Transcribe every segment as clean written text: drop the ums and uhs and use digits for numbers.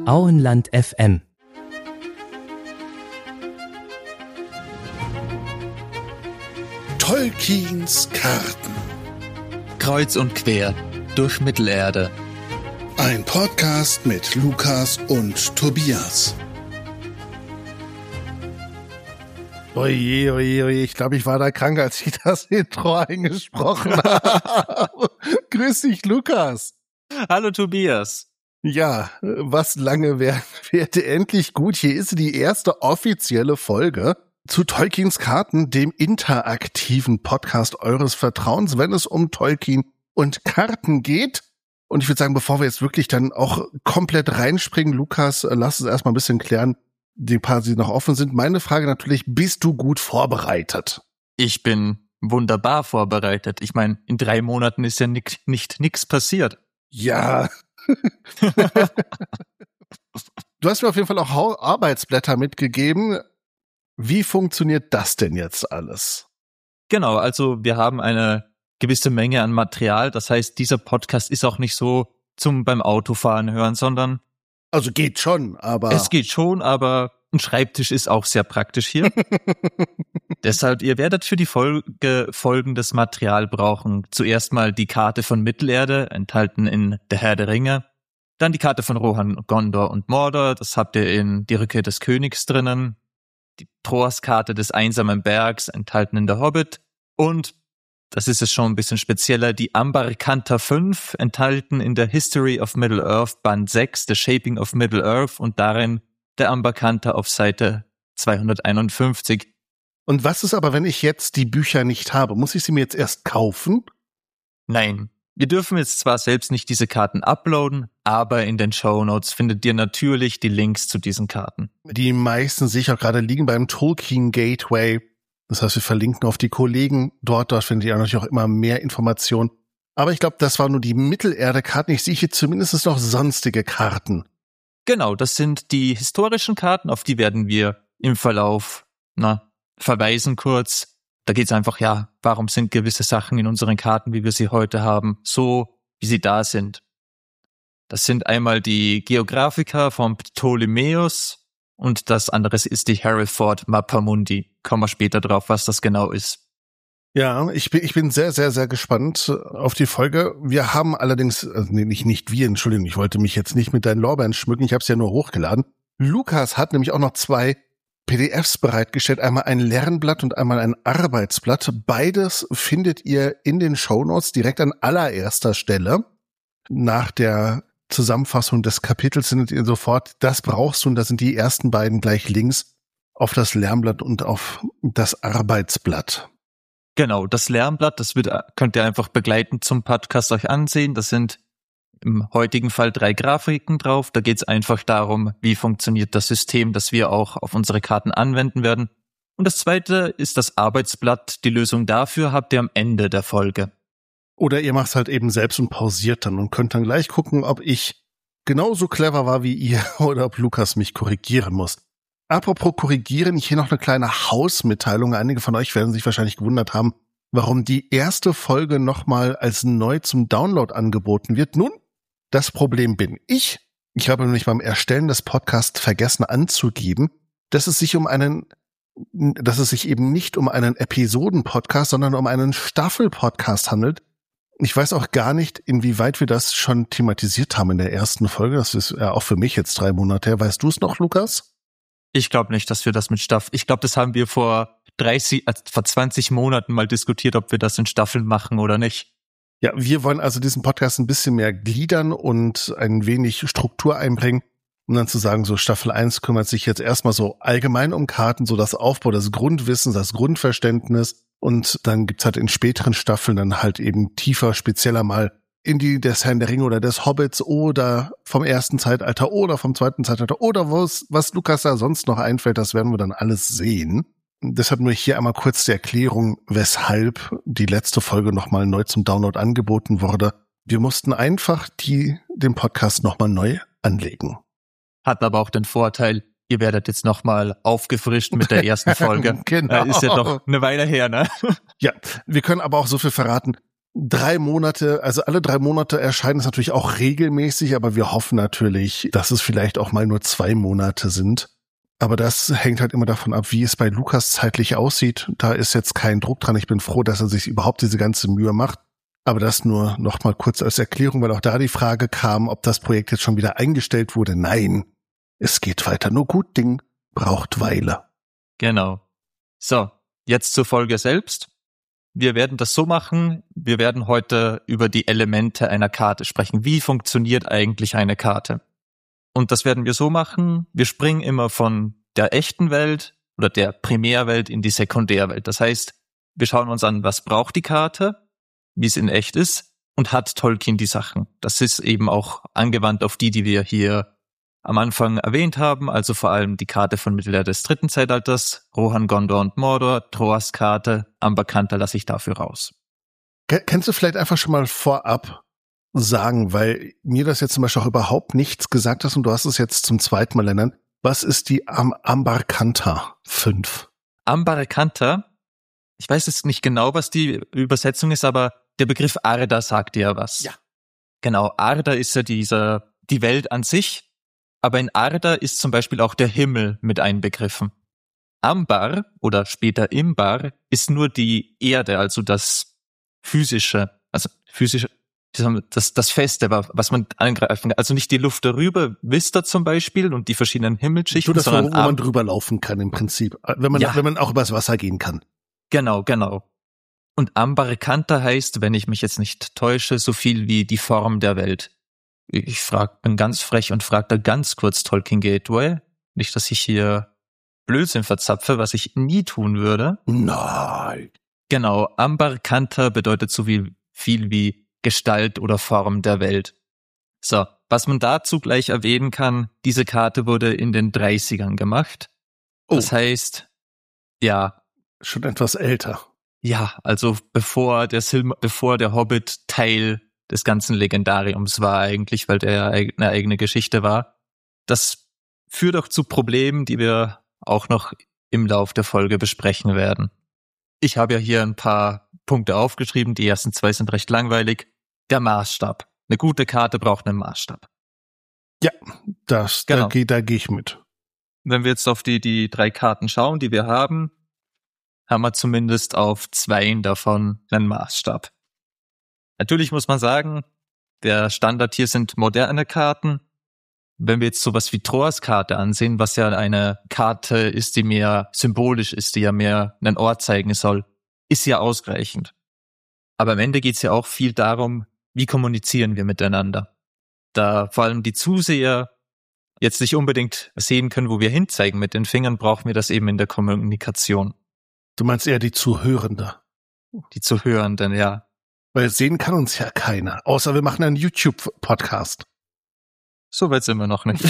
Auenland FM. Tolkiens Karten. Kreuz und quer durch Mittelerde. Ein Podcast mit Lukas und Tobias. Oje, oje, oje, ich glaube, ich war da krank, als ich das Intro eingesprochen habe. Grüß dich, Lukas. Hallo Tobias. Ja, was lange währte endlich gut. Hier ist die erste offizielle Folge zu Tolkiens Karten, dem interaktiven Podcast eures Vertrauens, wenn es um Tolkien und Karten geht. Und ich würde sagen, bevor wir jetzt wirklich dann auch komplett reinspringen, Lukas, lass uns erstmal ein bisschen klären, die paar, die noch offen sind. Meine Frage natürlich, bist du gut vorbereitet? Ich bin wunderbar vorbereitet. Ich meine, in 3 Monaten ist ja nix passiert. Ja. Du hast mir auf jeden Fall auch Arbeitsblätter mitgegeben. Wie funktioniert das denn jetzt alles? Genau, also wir haben eine gewisse Menge an Material. Das heißt, dieser Podcast ist auch nicht so zum beim Autofahren hören, sondern... Also geht schon, aber... Es geht schon, aber ein Schreibtisch ist auch sehr praktisch hier. Deshalb, ihr werdet für die Folge folgendes Material brauchen. Zuerst mal die Karte von Mittelerde, enthalten in Der Herr der Ringe. Dann die Karte von Rohan, Gondor und Mordor, das habt ihr in Die Rückkehr des Königs drinnen. Die Thors-Karte des einsamen Bergs, enthalten in Der Hobbit. Und, das ist es schon ein bisschen spezieller, die Ambarkanta 5, enthalten in der History of Middle-earth, Band 6, The Shaping of Middle-earth und darin der Ambarkanta auf Seite 251. Und was ist aber, wenn ich jetzt die Bücher nicht habe? Muss ich sie mir jetzt erst kaufen? Nein, wir dürfen jetzt zwar selbst nicht diese Karten uploaden, aber in den Shownotes findet ihr natürlich die Links zu diesen Karten. Die meisten sicher gerade liegen beim Tolkien Gateway. Das heißt, wir verlinken auf die Kollegen dort. Dort findet ihr natürlich auch immer mehr Informationen. Aber ich glaube, das waren nur die Mittelerde-Karten. Ich sehe hier zumindest noch sonstige Karten. Genau, das sind die historischen Karten, auf die werden wir im Verlauf verweisen kurz. Da geht's einfach, warum sind gewisse Sachen in unseren Karten, wie wir sie heute haben, so, wie sie da sind. Das sind einmal die Geographica von Ptolemäus und das andere ist die Hereford Mappamundi. Kommen wir später drauf, was das genau ist. Ja, ich bin sehr, sehr, sehr gespannt auf die Folge. Wir haben allerdings, nicht wir, Entschuldigung, ich wollte mich jetzt nicht mit deinen Lorbeeren schmücken, ich habe es ja nur hochgeladen. Lukas hat nämlich auch noch 2 PDFs bereitgestellt, einmal ein Lernblatt und einmal ein Arbeitsblatt. Beides findet ihr in den Shownotes direkt an allererster Stelle. Nach der Zusammenfassung des Kapitels findet ihr sofort, das brauchst du, und da sind die ersten beiden gleich links auf das Lernblatt und auf das Arbeitsblatt. Genau, das Lernblatt, könnt ihr einfach begleitend zum Podcast euch ansehen. Das sind im heutigen Fall 3 Grafiken drauf. Da geht es einfach darum, wie funktioniert das System, das wir auch auf unsere Karten anwenden werden. Und das zweite ist das Arbeitsblatt. Die Lösung dafür habt ihr am Ende der Folge. Oder ihr macht es halt eben selbst und pausiert dann und könnt dann gleich gucken, ob ich genauso clever war wie ihr oder ob Lukas mich korrigieren muss. Apropos korrigieren, hier noch eine kleine Hausmitteilung. Einige von euch werden sich wahrscheinlich gewundert haben, warum die erste Folge nochmal als neu zum Download angeboten wird. Nun, das Problem bin ich. Ich habe nämlich beim Erstellen des Podcasts vergessen anzugeben, dass es sich eben nicht um einen Episoden-Podcast, sondern um einen Staffel-Podcast handelt. Ich weiß auch gar nicht, inwieweit wir das schon thematisiert haben in der ersten Folge. Das ist ja auch für mich jetzt 3 Monate her. Weißt du es noch, Lukas? Ich glaube nicht, dass wir das mit Staffel... Ich glaube, das haben wir vor 20 Monaten mal diskutiert, ob wir das in Staffeln machen oder nicht. Ja, wir wollen also diesen Podcast ein bisschen mehr gliedern und ein wenig Struktur einbringen, um dann zu sagen, so Staffel 1 kümmert sich jetzt erstmal so allgemein um Karten, so das Aufbau des Grundwissens, das Grundverständnis, und dann gibt's halt in späteren Staffeln dann halt eben tiefer, spezieller mal in die des Herrn der Ringe oder des Hobbits oder vom ersten Zeitalter oder vom zweiten Zeitalter oder was Lukas da sonst noch einfällt, das werden wir dann alles sehen. Deshalb nur hier einmal kurz die Erklärung, weshalb die letzte Folge nochmal neu zum Download angeboten wurde. Wir mussten einfach den Podcast nochmal neu anlegen. Hat aber auch den Vorteil, ihr werdet jetzt nochmal aufgefrischt mit der ersten Folge. Genau. Ist ja doch eine Weile her, ne? Ja, wir können aber auch so viel verraten. 3 Monate, also alle 3 Monate erscheint es natürlich auch regelmäßig, aber wir hoffen natürlich, dass es vielleicht auch mal nur 2 Monate sind. Aber das hängt halt immer davon ab, wie es bei Lukas zeitlich aussieht. Da ist jetzt kein Druck dran. Ich bin froh, dass er sich überhaupt diese ganze Mühe macht. Aber das nur noch mal kurz als Erklärung, weil auch da die Frage kam, ob das Projekt jetzt schon wieder eingestellt wurde. Nein, es geht weiter. Nur gut Ding braucht Weile. Genau. So, jetzt zur Folge selbst. Wir werden das so machen, wir werden heute über die Elemente einer Karte sprechen. Wie funktioniert eigentlich eine Karte? Und das werden wir so machen, wir springen immer von der echten Welt oder der Primärwelt in die Sekundärwelt. Das heißt, wir schauen uns an, was braucht die Karte, wie es in echt ist und hat Tolkien die Sachen. Das ist eben auch angewandt auf die wir hier am Anfang erwähnt haben, also vor allem die Karte von Mittelerde des 3. Zeitalters, Rohan, Gondor und Mordor, Troas Karte, Amberkanta lasse ich dafür raus. Kannst du vielleicht einfach schon mal vorab sagen, weil mir das jetzt zum Beispiel auch überhaupt nichts gesagt hast und du hast es jetzt zum 2. Mal genannt. Was ist die Amberkanta 5? Amberkanta, ich weiß jetzt nicht genau, was die Übersetzung ist, aber der Begriff Arda sagt dir ja was. Ja. Genau, Arda ist ja die Welt an sich, aber in Arda ist zum Beispiel auch der Himmel mit einbegriffen. Ambar oder später Imbar ist nur die Erde, also das physische, das Feste, was man angreifen kann. Also nicht die Luft darüber, Vista zum Beispiel und die verschiedenen Himmelschichten, das, sondern wo man drüber laufen kann im Prinzip, wenn man auch übers Wasser gehen kann. Genau. Und Amberkanta heißt, wenn ich mich jetzt nicht täusche, so viel wie die Form der Welt. Ich bin ganz frech und frage da ganz kurz Tolkien Gateway. Nicht, dass ich hier Blödsinn verzapfe, was ich nie tun würde. Nein. Genau, Amberkanta bedeutet so viel wie Gestalt oder Form der Welt. So, was man dazu gleich erwähnen kann, diese Karte wurde in den 30ern gemacht. Das heißt, ja. Schon etwas älter. Ja, also bevor der Hobbit Teil des ganzen Legendariums war eigentlich, weil der ja eine eigene Geschichte war. Das führt auch zu Problemen, die wir auch noch im Lauf der Folge besprechen werden. Ich habe ja hier ein paar Punkte aufgeschrieben, die ersten 2 sind recht langweilig. Der Maßstab. Eine gute Karte braucht einen Maßstab. Ja, da gehe ich mit. Wenn wir jetzt auf die 3 Karten schauen, die wir haben wir zumindest auf 2 davon einen Maßstab. Natürlich muss man sagen, der Standard hier sind moderne Karten. Wenn wir jetzt sowas wie Troas Karte ansehen, was ja eine Karte ist, die mehr symbolisch ist, die ja mehr einen Ort zeigen soll, ist ja ausreichend. Aber am Ende geht es ja auch viel darum, wie kommunizieren wir miteinander. Da vor allem die Zuseher jetzt nicht unbedingt sehen können, wo wir hinzeigen mit den Fingern, brauchen wir das eben in der Kommunikation. Du meinst eher die Zuhörende? Die Zuhörenden, ja. Weil sehen kann uns ja keiner, außer wir machen einen YouTube-Podcast. So weit sind wir noch nicht.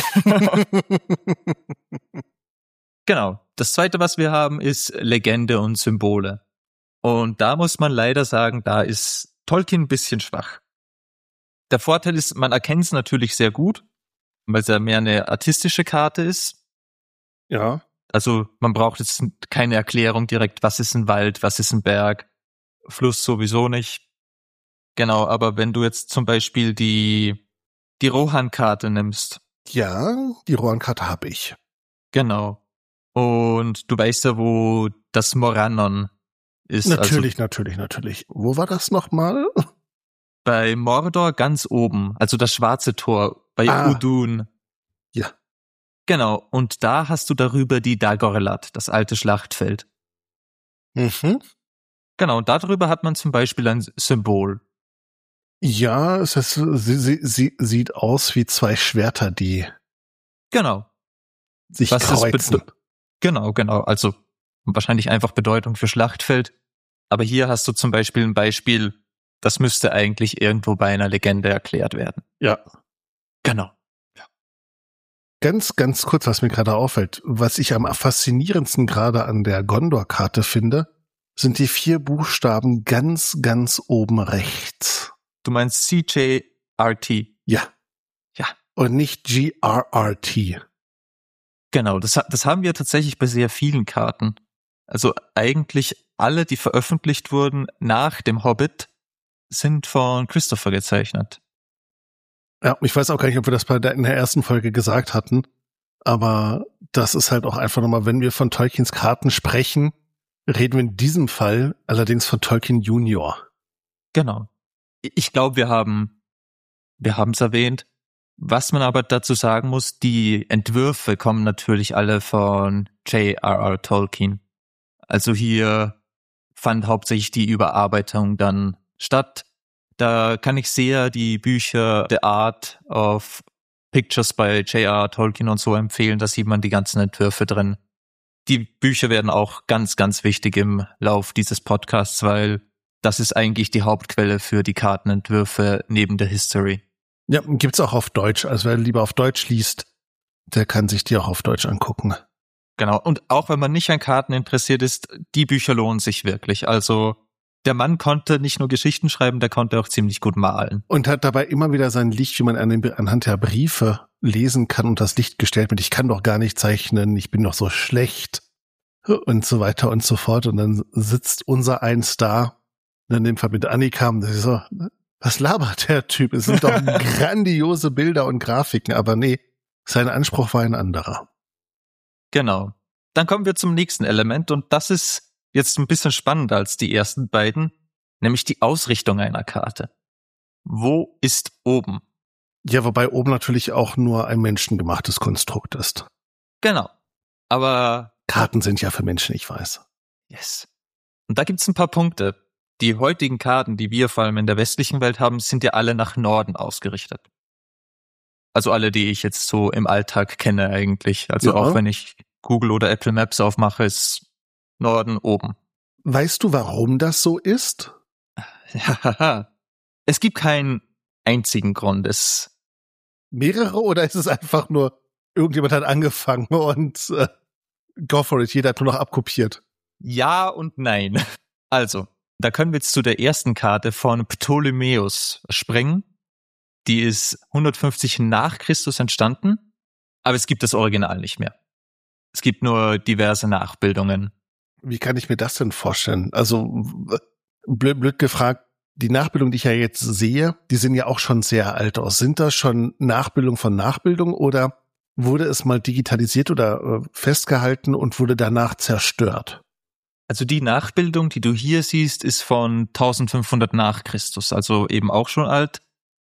Genau. Das Zweite, was wir haben, ist Legende und Symbole. Und da muss man leider sagen, da ist Tolkien ein bisschen schwach. Der Vorteil ist, man erkennt es natürlich sehr gut, weil es ja mehr eine artistische Karte ist. Ja. Also man braucht jetzt keine Erklärung direkt, was ist ein Wald, was ist ein Berg, Fluss sowieso nicht. Genau, aber wenn du jetzt zum Beispiel die Rohan-Karte nimmst. Ja, die Rohan-Karte habe ich. Genau. Und du weißt ja, wo das Morannon ist. Natürlich. Wo war das nochmal? Bei Mordor ganz oben, also das schwarze Tor, bei Udun. Ja. Genau, und da hast du darüber die Dagorlat, das alte Schlachtfeld. Mhm. Genau, und darüber hat man zum Beispiel ein Symbol. Ja, es heißt, sie sieht aus wie 2 Schwerter, die sich kreuzen. Genau, also wahrscheinlich einfach Bedeutung für Schlachtfeld. Aber hier hast du zum Beispiel ein Beispiel, das müsste eigentlich irgendwo bei einer Legende erklärt werden. Ja. Genau. Ja. Ganz kurz, was mir gerade auffällt, was ich am faszinierendsten gerade an der Gondor-Karte finde, sind die 4 Buchstaben ganz oben rechts. Du meinst CJRT? Ja. Und nicht GRRT. Genau, das haben wir tatsächlich bei sehr vielen Karten. Also eigentlich alle, die veröffentlicht wurden nach dem Hobbit, sind von Christopher gezeichnet. Ja, ich weiß auch gar nicht, ob wir das in der ersten Folge gesagt hatten, aber das ist halt auch einfach nochmal, wenn wir von Tolkiens Karten sprechen, reden wir in diesem Fall allerdings von Tolkien Junior. Genau. Ich glaube, wir haben es erwähnt. Was man aber dazu sagen muss, die Entwürfe kommen natürlich alle von J.R.R. Tolkien. Also hier fand hauptsächlich die Überarbeitung dann statt. Da kann ich sehr die Bücher The Art of Pictures bei J.R.R. Tolkien und so empfehlen. Da sieht man die ganzen Entwürfe drin. Die Bücher werden auch ganz, ganz wichtig im Lauf dieses Podcasts, weil das ist eigentlich die Hauptquelle für die Kartenentwürfe neben der History. Ja, gibt's auch auf Deutsch. Also wer lieber auf Deutsch liest, der kann sich die auch auf Deutsch angucken. Genau. Und auch wenn man nicht an Karten interessiert ist, die Bücher lohnen sich wirklich. Also der Mann konnte nicht nur Geschichten schreiben, der konnte auch ziemlich gut malen. Und hat dabei immer wieder sein Licht, wie man anhand der Briefe lesen kann und das Licht gestellt mit, ich kann doch gar nicht zeichnen, ich bin doch so schlecht und so weiter und so fort. Und dann sitzt unser Eins da, in dem Fall mit Annika, und sie so, was labert der Typ? Es sind doch grandiose Bilder und Grafiken, aber nee, sein Anspruch war ein anderer. Genau. Dann kommen wir zum nächsten Element und das ist jetzt ein bisschen spannender als die ersten beiden, nämlich die Ausrichtung einer Karte. Wo ist oben? Ja, wobei oben natürlich auch nur ein menschengemachtes Konstrukt ist. Genau. Aber Karten sind ja für Menschen, ich weiß. yes. Und da gibt's ein paar Punkte. Die heutigen Karten, die wir vor allem in der westlichen Welt haben, sind ja alle nach Norden ausgerichtet. Also alle, die ich jetzt so im Alltag kenne eigentlich. Also ja. Auch wenn ich Google oder Apple Maps aufmache, ist Norden oben. Weißt du, warum das so ist? Ja, es gibt keinen einzigen Grund. Mehrere oder ist es einfach nur, irgendjemand hat angefangen und go for it, jeder hat nur noch abkopiert? Ja und nein. Also, da können wir jetzt zu der ersten Karte von Ptolemäus springen. Die ist 150 nach Christus entstanden, aber es gibt das Original nicht mehr. Es gibt nur diverse Nachbildungen. Wie kann ich mir das denn vorstellen? Also, blöd gefragt, die Nachbildungen, die ich ja jetzt sehe, die sehen ja auch schon sehr alt aus. Sind das schon Nachbildung von Nachbildung oder wurde es mal digitalisiert oder festgehalten und wurde danach zerstört? Also die Nachbildung, die du hier siehst, ist von 1500 nach Christus, also eben auch schon alt.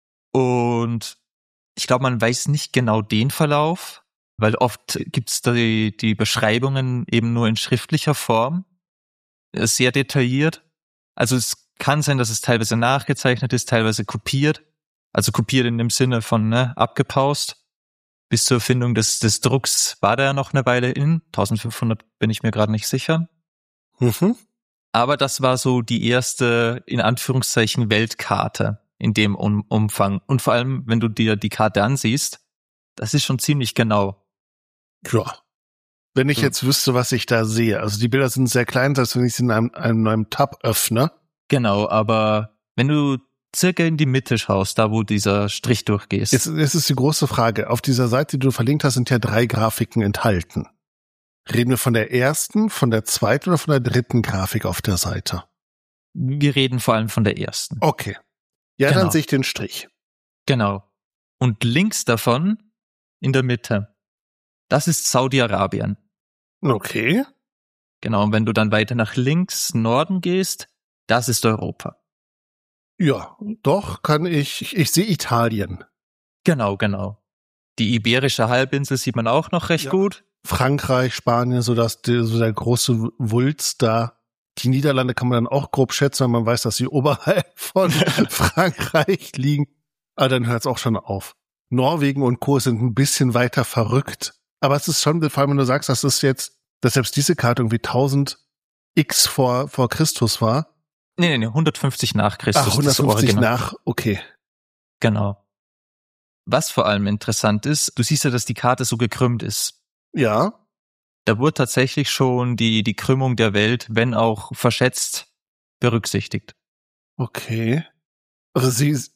Und ich glaube, man weiß nicht genau den Verlauf, weil oft gibt's die Beschreibungen eben nur in schriftlicher Form, sehr detailliert. Also es kann sein, dass es teilweise nachgezeichnet ist, teilweise kopiert. Also kopiert in dem Sinne von abgepaust. Bis zur Erfindung des Drucks war da ja noch eine Weile in. 1500 bin ich mir gerade nicht sicher. Mhm. Aber das war so die erste, in Anführungszeichen, Weltkarte in dem Umfang. Und vor allem, wenn du dir die Karte ansiehst, das ist schon ziemlich genau. Ja. Wenn ich jetzt wüsste, was ich da sehe. Also die Bilder sind sehr klein, als wenn ich sie in einem neuen Tab öffne. Genau, aber wenn du circa in die Mitte schaust, da wo dieser Strich durchgeht. Jetzt ist die große Frage. Auf dieser Seite, die du verlinkt hast, sind ja 3 Grafiken enthalten. Reden wir von der ersten, von der zweiten oder von der dritten Grafik auf der Seite? Wir reden vor allem von der ersten. Okay. Ja, Genau. Dann sehe ich den Strich. Genau. Und links davon, in der Mitte, das ist Saudi-Arabien. Okay. Genau, und wenn du dann weiter nach links, Norden gehst, das ist Europa. Ja, doch, kann ich sehe Italien. Genau. Die Iberische Halbinsel sieht man auch noch recht gut. Frankreich, Spanien, so der große Wulst da. Die Niederlande kann man dann auch grob schätzen, wenn man weiß, dass sie oberhalb von Frankreich liegen. Aber dann hört es auch schon auf. Norwegen und Co. sind ein bisschen weiter verrückt. Aber es ist schon, vor allem wenn du sagst, dass selbst diese Karte irgendwie 1000 X vor Christus war. Nee, 150 nach Christus. Ach, 150 nach, okay. Genau. Was vor allem interessant ist, du siehst ja, dass die Karte so gekrümmt ist. Ja. Da wurde tatsächlich schon die Krümmung der Welt, wenn auch verschätzt, berücksichtigt. Okay. Also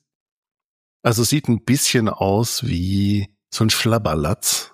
sieht ein bisschen aus wie so ein Schlabberlatz.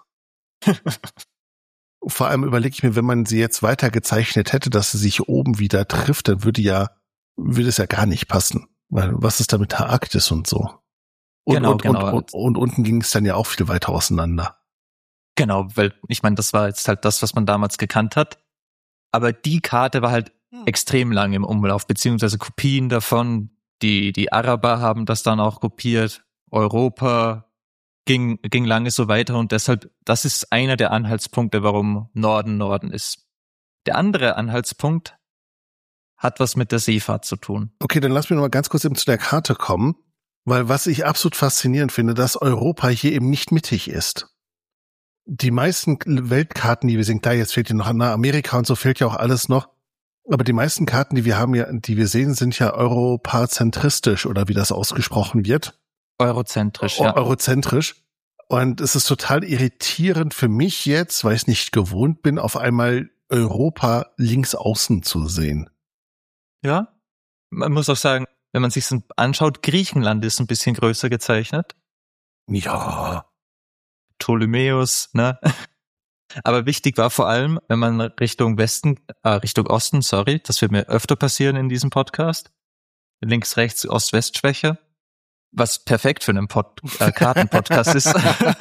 Vor allem überlege ich mir, wenn man sie jetzt weiter gezeichnet hätte, dass sie sich oben wieder trifft, dann würde es ja gar nicht passen. Weil was ist da mit der Arktis und so? Und, Genau, und, genau. Und unten ging es dann ja auch viel weiter auseinander. Genau, weil ich meine, das war jetzt halt das, was man damals gekannt hat. Aber die Karte war halt extrem lang im Umlauf, beziehungsweise Kopien davon. Die Araber haben das dann auch kopiert. Europa ging lange so weiter und deshalb, das ist einer der Anhaltspunkte, warum Norden ist. Der andere Anhaltspunkt hat was mit der Seefahrt zu tun. Okay, dann lass mich noch mal ganz kurz eben zu der Karte kommen, weil was ich absolut faszinierend finde, dass Europa hier eben nicht mittig ist. Die meisten Weltkarten, die wir sehen, klar, jetzt fehlt ja noch Amerika und so, fehlt ja auch alles noch. Aber die meisten Karten, die wir haben, die wir sehen, sind ja europazentristisch oder wie das ausgesprochen wird. Eurozentrisch, ja. Eurozentrisch. Und es ist total irritierend für mich jetzt, weil ich es nicht gewohnt bin, auf einmal Europa links außen zu sehen. Ja, man muss auch sagen, wenn man sich anschaut, Griechenland ist ein bisschen größer gezeichnet. Ja. Ptolemäus, ne? Aber wichtig war vor allem, wenn man Richtung Osten, das wird mir öfter passieren in diesem Podcast. Links, rechts, Ost-West-Schwäche. Was perfekt für einen Kartenpodcast ist.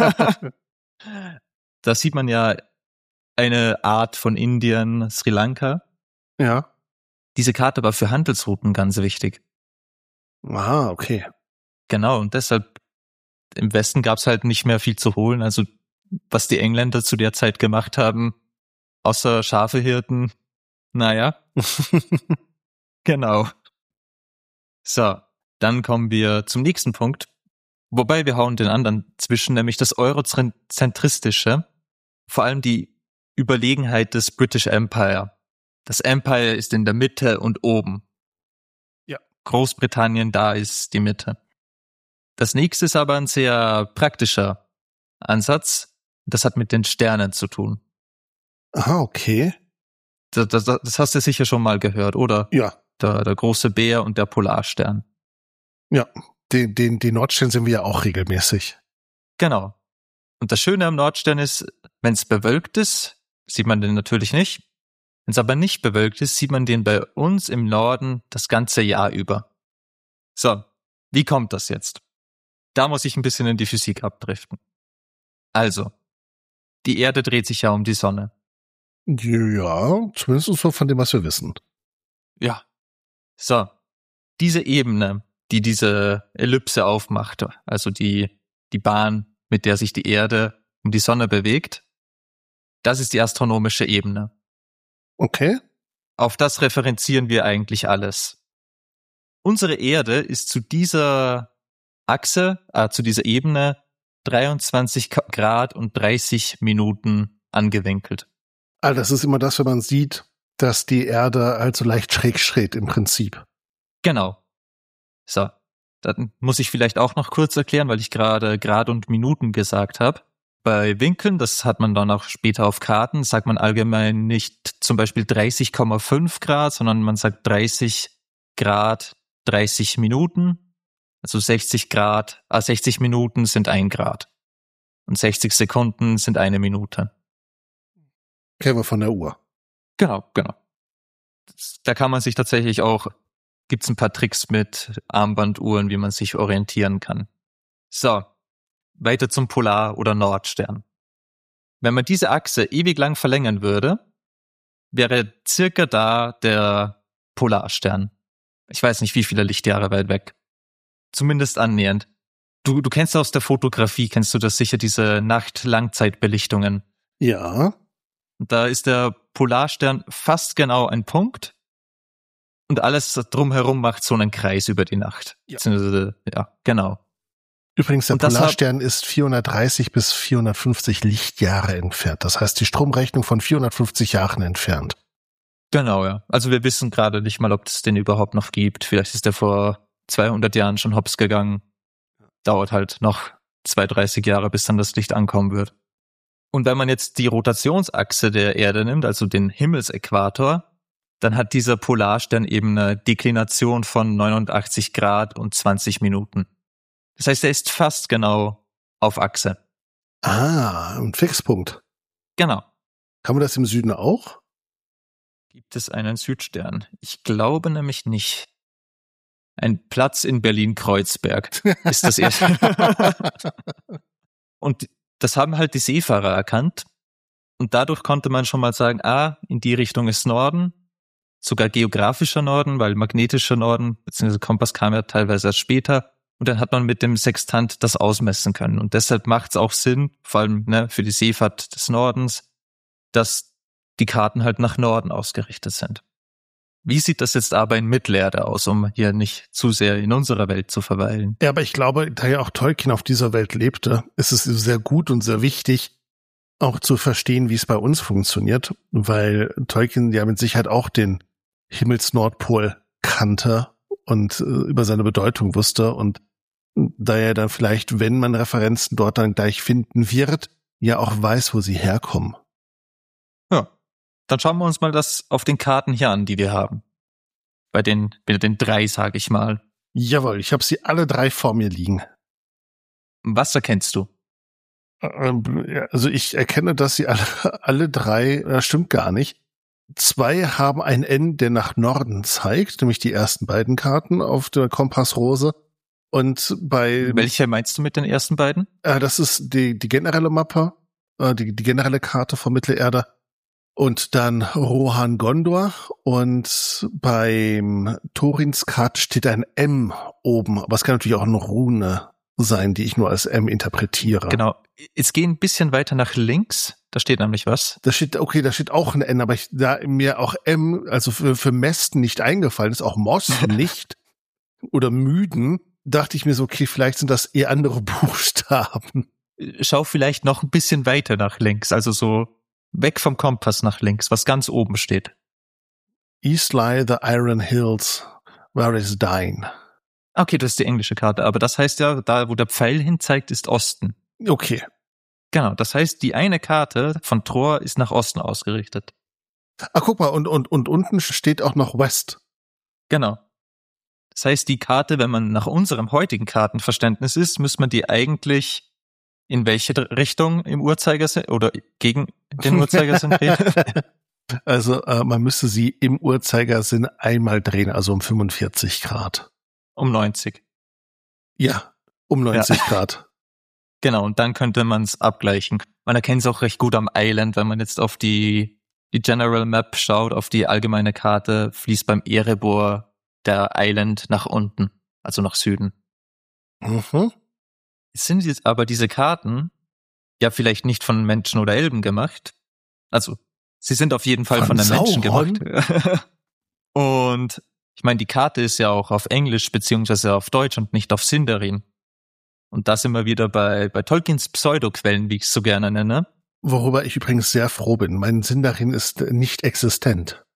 Da sieht man ja eine Art von Indien, Sri Lanka. Ja. Diese Karte war für Handelsrouten ganz wichtig. Ah, okay. Genau, und deshalb im Westen gab's halt nicht mehr viel zu holen. Also was die Engländer zu der Zeit gemacht haben, außer Schafehirten, naja. Genau. So, dann kommen wir zum nächsten Punkt. Wobei wir hauen den anderen zwischen, nämlich das Eurozentristische. Vor allem die Überlegenheit des British Empire. Das Empire ist in der Mitte und oben. Ja. Großbritannien, da ist die Mitte. Das nächste ist aber ein sehr praktischer Ansatz. Das hat mit den Sternen zu tun. Ah, okay. Das hast du sicher schon mal gehört, oder? Ja. Der große Bär und der Polarstern. Ja, den Nordstern sehen wir ja auch regelmäßig. Genau. Und das Schöne am Nordstern ist, wenn es bewölkt ist, sieht man den natürlich nicht. Wenn es aber nicht bewölkt ist, sieht man den bei uns im Norden das ganze Jahr über. So, wie kommt das jetzt? Da muss ich ein bisschen in die Physik abdriften. Also, die Erde dreht sich ja um die Sonne. Ja, zumindest so von dem, was wir wissen. Ja. So, diese Ebene, die diese Ellipse aufmacht, also die Bahn, mit der sich die Erde um die Sonne bewegt, das ist die astronomische Ebene. Okay. Auf das referenzieren wir eigentlich alles. Unsere Erde ist zu dieser Achse, zu dieser Ebene 23 Grad und 30 Minuten angewinkelt. Also das ist immer das, wenn man sieht, dass die Erde also leicht schräg steht im Prinzip. Genau. So, dann muss ich vielleicht auch noch kurz erklären, weil ich gerade Grad und Minuten gesagt habe. Bei Winkeln, das hat man dann auch später auf Karten, sagt man allgemein nicht zum Beispiel 30,5 Grad, sondern man sagt 30 Grad, 30 Minuten. Also 60 Minuten sind 1 Grad. Und 60 Sekunden sind 1 Minute. Kennen wir von der Uhr. Genau. Da kann man sich tatsächlich auch, gibt's ein paar Tricks mit Armbanduhren, wie man sich orientieren kann. So, weiter zum Polar- oder Nordstern. Wenn man diese Achse ewig lang verlängern würde, wäre circa da der Polarstern. Ich weiß nicht, wie viele Lichtjahre weit weg. Zumindest annähernd. Du kennst aus der Fotografie, kennst du das sicher, diese Nacht-Langzeitbelichtungen. Ja. Da ist der Polarstern fast genau ein Punkt und alles drumherum macht so einen Kreis über die Nacht. Ja, ja, genau. Übrigens, der Polarstern ist 430 bis 450 Lichtjahre entfernt. Das heißt, die Stromrechnung von 450 Jahren entfernt. Genau, ja. Also wir wissen gerade nicht mal, ob es den überhaupt noch gibt. Vielleicht ist der vor 200 Jahren schon hops gegangen. Dauert halt noch 30 Jahre, bis dann das Licht ankommen wird. Und wenn man jetzt die Rotationsachse der Erde nimmt, also den Himmelsäquator, dann hat dieser Polarstern eben eine Deklination von 89 Grad und 20 Minuten. Das heißt, er ist fast genau auf Achse. Ah, ein Fixpunkt. Genau. Haben wir das im Süden auch? Gibt es einen Südstern? Ich glaube nämlich nicht. Ein Platz in Berlin-Kreuzberg ist das erste. Und das haben halt die Seefahrer erkannt. Und dadurch konnte man schon mal sagen, in die Richtung ist Norden, sogar geografischer Norden, weil magnetischer Norden, beziehungsweise Kompass kam ja teilweise erst später. Und dann hat man mit dem Sextant das ausmessen können. Und deshalb macht es auch Sinn, vor allem für die Seefahrt des Nordens, dass die Karten halt nach Norden ausgerichtet sind. Wie sieht das jetzt aber in Mittelerde aus, um hier nicht zu sehr in unserer Welt zu verweilen? Ja, aber ich glaube, da ja auch Tolkien auf dieser Welt lebte, ist es sehr gut und sehr wichtig, auch zu verstehen, wie es bei uns funktioniert, weil Tolkien ja mit Sicherheit auch den Himmelsnordpol kannte und über seine Bedeutung wusste und da er dann vielleicht, wenn man Referenzen dort dann gleich finden wird, ja auch weiß, wo sie herkommen. Ja. Dann schauen wir uns mal das auf den Karten hier an, die wir haben. Bei den 3, sage ich mal. Jawohl, ich habe sie alle 3 vor mir liegen. Was erkennst du? Also ich erkenne, dass sie alle 3, das stimmt gar nicht. 2 haben ein N, der nach Norden zeigt, nämlich die ersten beiden Karten auf der Kompassrose. Und bei... Welche meinst du mit den ersten beiden? Das ist die generelle Mappe, die generelle Karte von Mittelerde. Und dann Rohan Gondor und beim Thorins Karte steht ein M oben, aber es kann natürlich auch eine Rune sein, die ich nur als M interpretiere. Genau. Jetzt gehen ein bisschen weiter nach links, da steht nämlich was. Da steht auch ein N, aber da mir auch M, also für Mästen nicht eingefallen ist, auch Mosten nicht oder Müden, dachte ich mir so, okay, vielleicht sind das eher andere Buchstaben. Schau vielleicht noch ein bisschen weiter nach links, also so weg vom Kompass nach links, was ganz oben steht. East lie the Iron Hills, where is Dine? Okay, das ist die englische Karte, aber das heißt ja, da wo der Pfeil hin zeigt, ist Osten. Okay. Genau, das heißt, die eine Karte von Tror ist nach Osten ausgerichtet. Guck mal, und unten steht auch noch West. Genau. Das heißt, die Karte, wenn man nach unserem heutigen Kartenverständnis ist, müsste man die eigentlich in welche Richtung im Uhrzeigersinn oder gegen den Uhrzeigersinn drehen? Also man müsste sie im Uhrzeigersinn einmal drehen, also um 45 Grad. Um 90. Ja, um 90 Grad. Genau, und dann könnte man es abgleichen. Man erkennt es auch recht gut am Island, wenn man jetzt auf die General Map schaut, auf die allgemeine Karte, fließt beim Erebor der Island nach unten, also nach Süden. Mhm. Sind jetzt aber diese Karten ja vielleicht nicht von Menschen oder Elben gemacht. Also, sie sind auf jeden Fall von den Menschen gemacht. Und ich meine, die Karte ist ja auch auf Englisch beziehungsweise auf Deutsch und nicht auf Sindarin. Und da sind wir wieder bei Tolkiens Pseudoquellen, wie ich es so gerne nenne. Worüber ich übrigens sehr froh bin. Mein Sindarin ist nicht existent.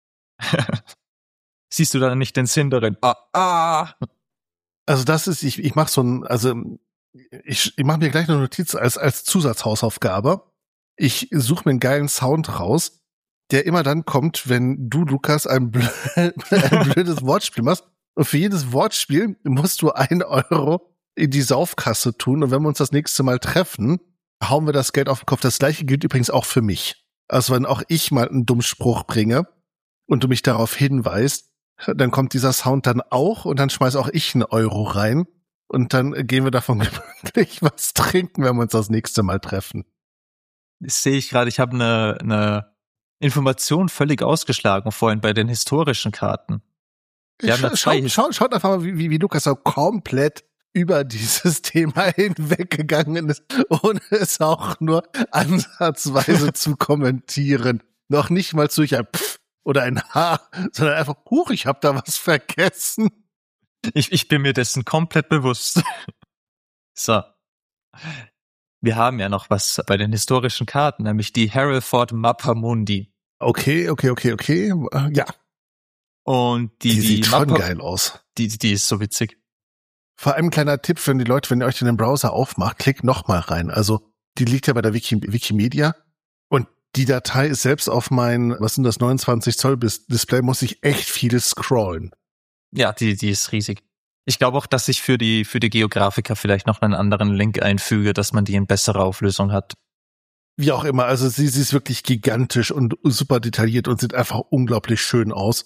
Siehst du da nicht den Sindarin? Also das ist, ich mache so ein, also ich mache mir gleich eine Notiz als Zusatzhausaufgabe. Ich suche mir einen geilen Sound raus, der immer dann kommt, wenn du, Lukas, ein blödes Wortspiel machst. Und für jedes Wortspiel musst du 1 Euro in die Saufkasse tun. Und wenn wir uns das nächste Mal treffen, hauen wir das Geld auf den Kopf. Das gleiche gilt übrigens auch für mich. Also wenn auch ich mal einen dummen Spruch bringe und du mich darauf hinweist, dann kommt dieser Sound dann auch und dann schmeiß auch ich 1 Euro rein. Und dann gehen wir davon gemütlich was trinken, wenn wir uns das nächste Mal treffen. Das sehe ich gerade, ich habe eine Information völlig ausgeschlagen vorhin bei den historischen Karten. Schaut einfach mal, wie Lukas so komplett über dieses Thema hinweggegangen ist, ohne es auch nur ansatzweise zu kommentieren. Noch nicht mal durch ein Pff oder ein Ha, sondern einfach, ich hab da was vergessen. Ich bin mir dessen komplett bewusst. So. Wir haben ja noch was bei den historischen Karten, nämlich die Hereford Mappa Mundi. Okay. Ja. Und die sieht schon Mappa, geil aus. Die ist so witzig. Vor allem ein kleiner Tipp für die Leute, wenn ihr euch den Browser aufmacht, klickt nochmal rein. Also die liegt ja bei der Wikimedia und die Datei ist selbst auf mein, 29 Zoll Display, muss ich echt viel scrollen. Ja, die ist riesig. Ich glaube auch, dass ich für die Geografiker vielleicht noch einen anderen Link einfüge, dass man die in besserer Auflösung hat. Wie auch immer, also sie ist wirklich gigantisch und super detailliert und sieht einfach unglaublich schön aus.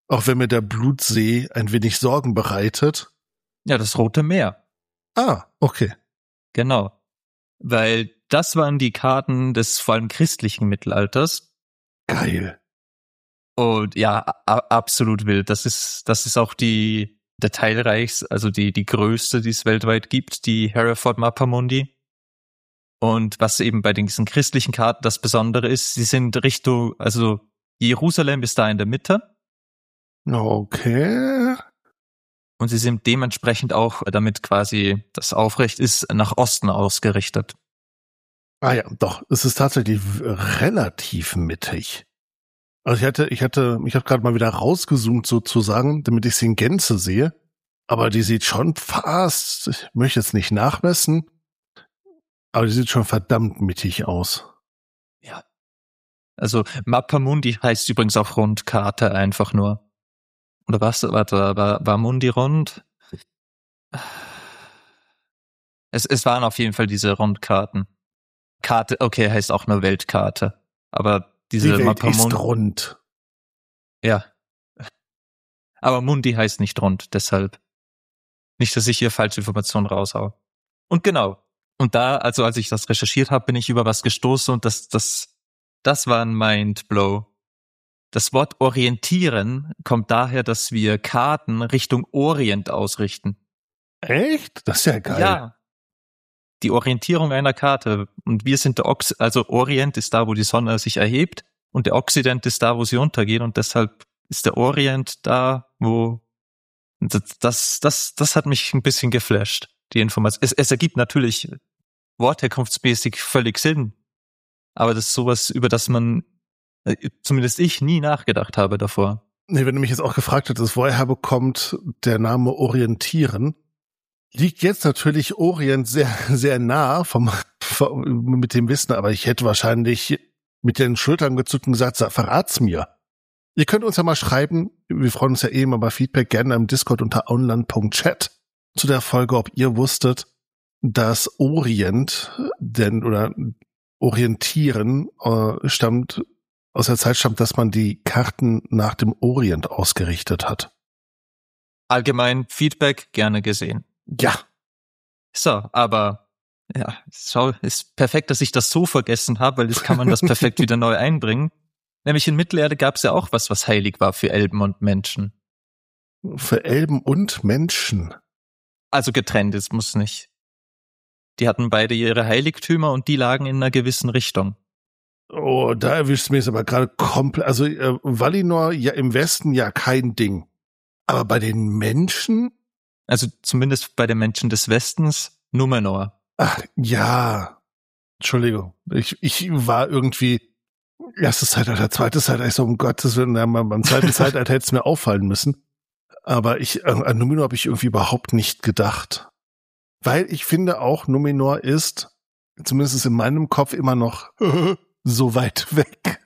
Auch wenn mir der Blutsee ein wenig Sorgen bereitet. Ja, das Rote Meer. Ah, okay. Genau. Weil das waren die Karten des vor allem christlichen Mittelalters. Geil. Und ja, absolut wild. Das ist auch der Teilreichs, also die größte, die es weltweit gibt, die Hereford Mappa Mundi. Und was eben bei diesen christlichen Karten das Besondere ist, sie sind Richtung, also Jerusalem ist da in der Mitte. Okay. Und sie sind dementsprechend auch, damit quasi das aufrecht ist, nach Osten ausgerichtet. Ah ja, doch, es ist tatsächlich relativ mittig. Also ich habe gerade mal wieder rausgezoomt sozusagen, damit ich sie in Gänze sehe. Aber die sieht schon fast, ich möchte jetzt nicht nachmessen, aber die sieht schon verdammt mittig aus. Ja. Also Mappa Mundi heißt übrigens auch Rundkarte einfach nur. Oder was? Warte, war Mundi rund? Es waren auf jeden Fall diese Rundkarten. Karte, okay, heißt auch nur Weltkarte. Aber diese Die Welt Mappa ist Mundi. rund. Ja. Aber Mundi heißt nicht rund, deshalb. Nicht, dass ich hier falsche Informationen raushau. Und genau. Und da, also als ich das recherchiert habe, bin ich über was gestoßen und das war ein Mindblow. Das Wort orientieren kommt daher, dass wir Karten Richtung Orient ausrichten. Echt? Das ist ja geil. Ja. Die Orientierung einer Karte. Und wir sind also Orient ist da, wo die Sonne sich erhebt und der Okzident ist da, wo sie untergeht und deshalb ist der Orient da, wo das hat mich ein bisschen geflasht, die Information. Es ergibt natürlich wortherkunftsmäßig völlig Sinn, aber das ist sowas, über das man, zumindest ich, nie nachgedacht habe davor. Nee, wenn du mich jetzt auch gefragt hättest, woher bekommt der Name Orientieren, liegt jetzt natürlich Orient sehr, sehr nah mit dem Wissen, aber ich hätte wahrscheinlich mit den Schultern gezuckt und gesagt, verrat's mir. Ihr könnt uns ja mal schreiben, wir freuen uns ja eh immer bei Feedback, gerne im Discord unter onland.chat zu der Folge, ob ihr wusstet, dass oder Orientieren stammt aus der Zeit, dass man die Karten nach dem Orient ausgerichtet hat. Allgemein Feedback gerne gesehen. Ja. So, aber ja, schau, ist perfekt, dass ich das so vergessen habe, weil jetzt kann man das perfekt wieder neu einbringen. Nämlich in Mittelerde gab es ja auch was heilig war für Elben und Menschen. Für Elben und Menschen? Also getrennt, es muss nicht. Die hatten beide ihre Heiligtümer und die lagen in einer gewissen Richtung. Oh, da erwischt mir es aber gerade komplett. Also Valinor ja im Westen ja kein Ding. Aber bei den Menschen? Also zumindest bei den Menschen des Westens Numenor. Ach, ja. Entschuldigung. Ich war irgendwie erstes Zeitalter, zweites Zeitalter, ich so, um Gottes Willen, beim zweiten Zeitalter hätte es mir auffallen müssen. Aber an Numenor habe ich irgendwie überhaupt nicht gedacht. Weil ich finde auch, Numenor ist, zumindest in meinem Kopf, immer noch so weit weg.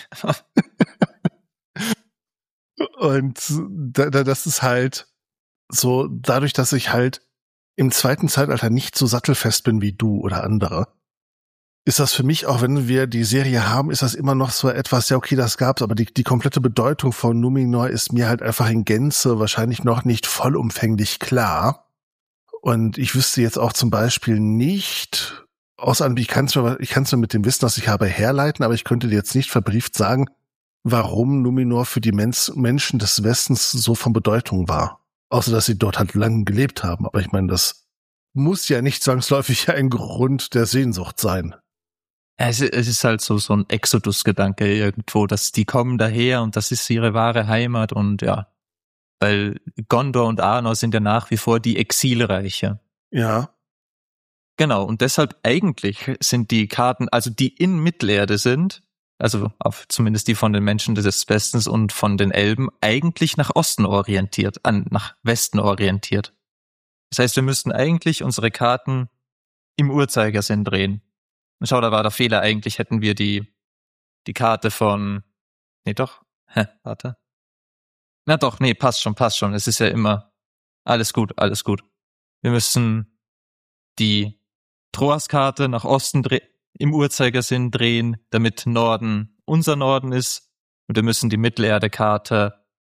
Und das ist halt so, dadurch, dass ich halt im zweiten Zeitalter nicht so sattelfest bin wie du oder andere, ist das für mich, auch wenn wir die Serie haben, ist das immer noch so etwas, ja okay, das gab's, aber die komplette Bedeutung von Numenor ist mir halt einfach in Gänze wahrscheinlich noch nicht vollumfänglich klar. Und ich wüsste jetzt auch zum Beispiel nicht, ich kann es mir mit dem Wissen, das ich habe, herleiten, aber ich könnte dir jetzt nicht verbrieft sagen, warum Numenor für die Menschen des Westens so von Bedeutung war. Außer, dass sie dort halt lange gelebt haben. Aber ich meine, das muss ja nicht zwangsläufig ein Grund der Sehnsucht sein. Es ist halt so ein Exodus-Gedanke irgendwo, dass die kommen daher und das ist ihre wahre Heimat und ja, weil Gondor und Arnor sind ja nach wie vor die Exilreiche. Ja. Genau, und deshalb eigentlich sind die Karten, also die in Mittelerde sind, also zumindest die von den Menschen des Westens und von den Elben, eigentlich nach Osten orientiert, nach Westen orientiert. Das heißt, wir müssten eigentlich unsere Karten im Uhrzeigersinn drehen. Und schau, da war der Fehler. Eigentlich hätten wir die Karte von... Nee, doch. Warte. Na doch, nee, passt schon. Es ist ja immer... Alles gut. Wir müssen die Troas-Karte nach Osten im Uhrzeigersinn drehen, damit Norden unser Norden ist. Und wir müssen die Mittelerde-Karte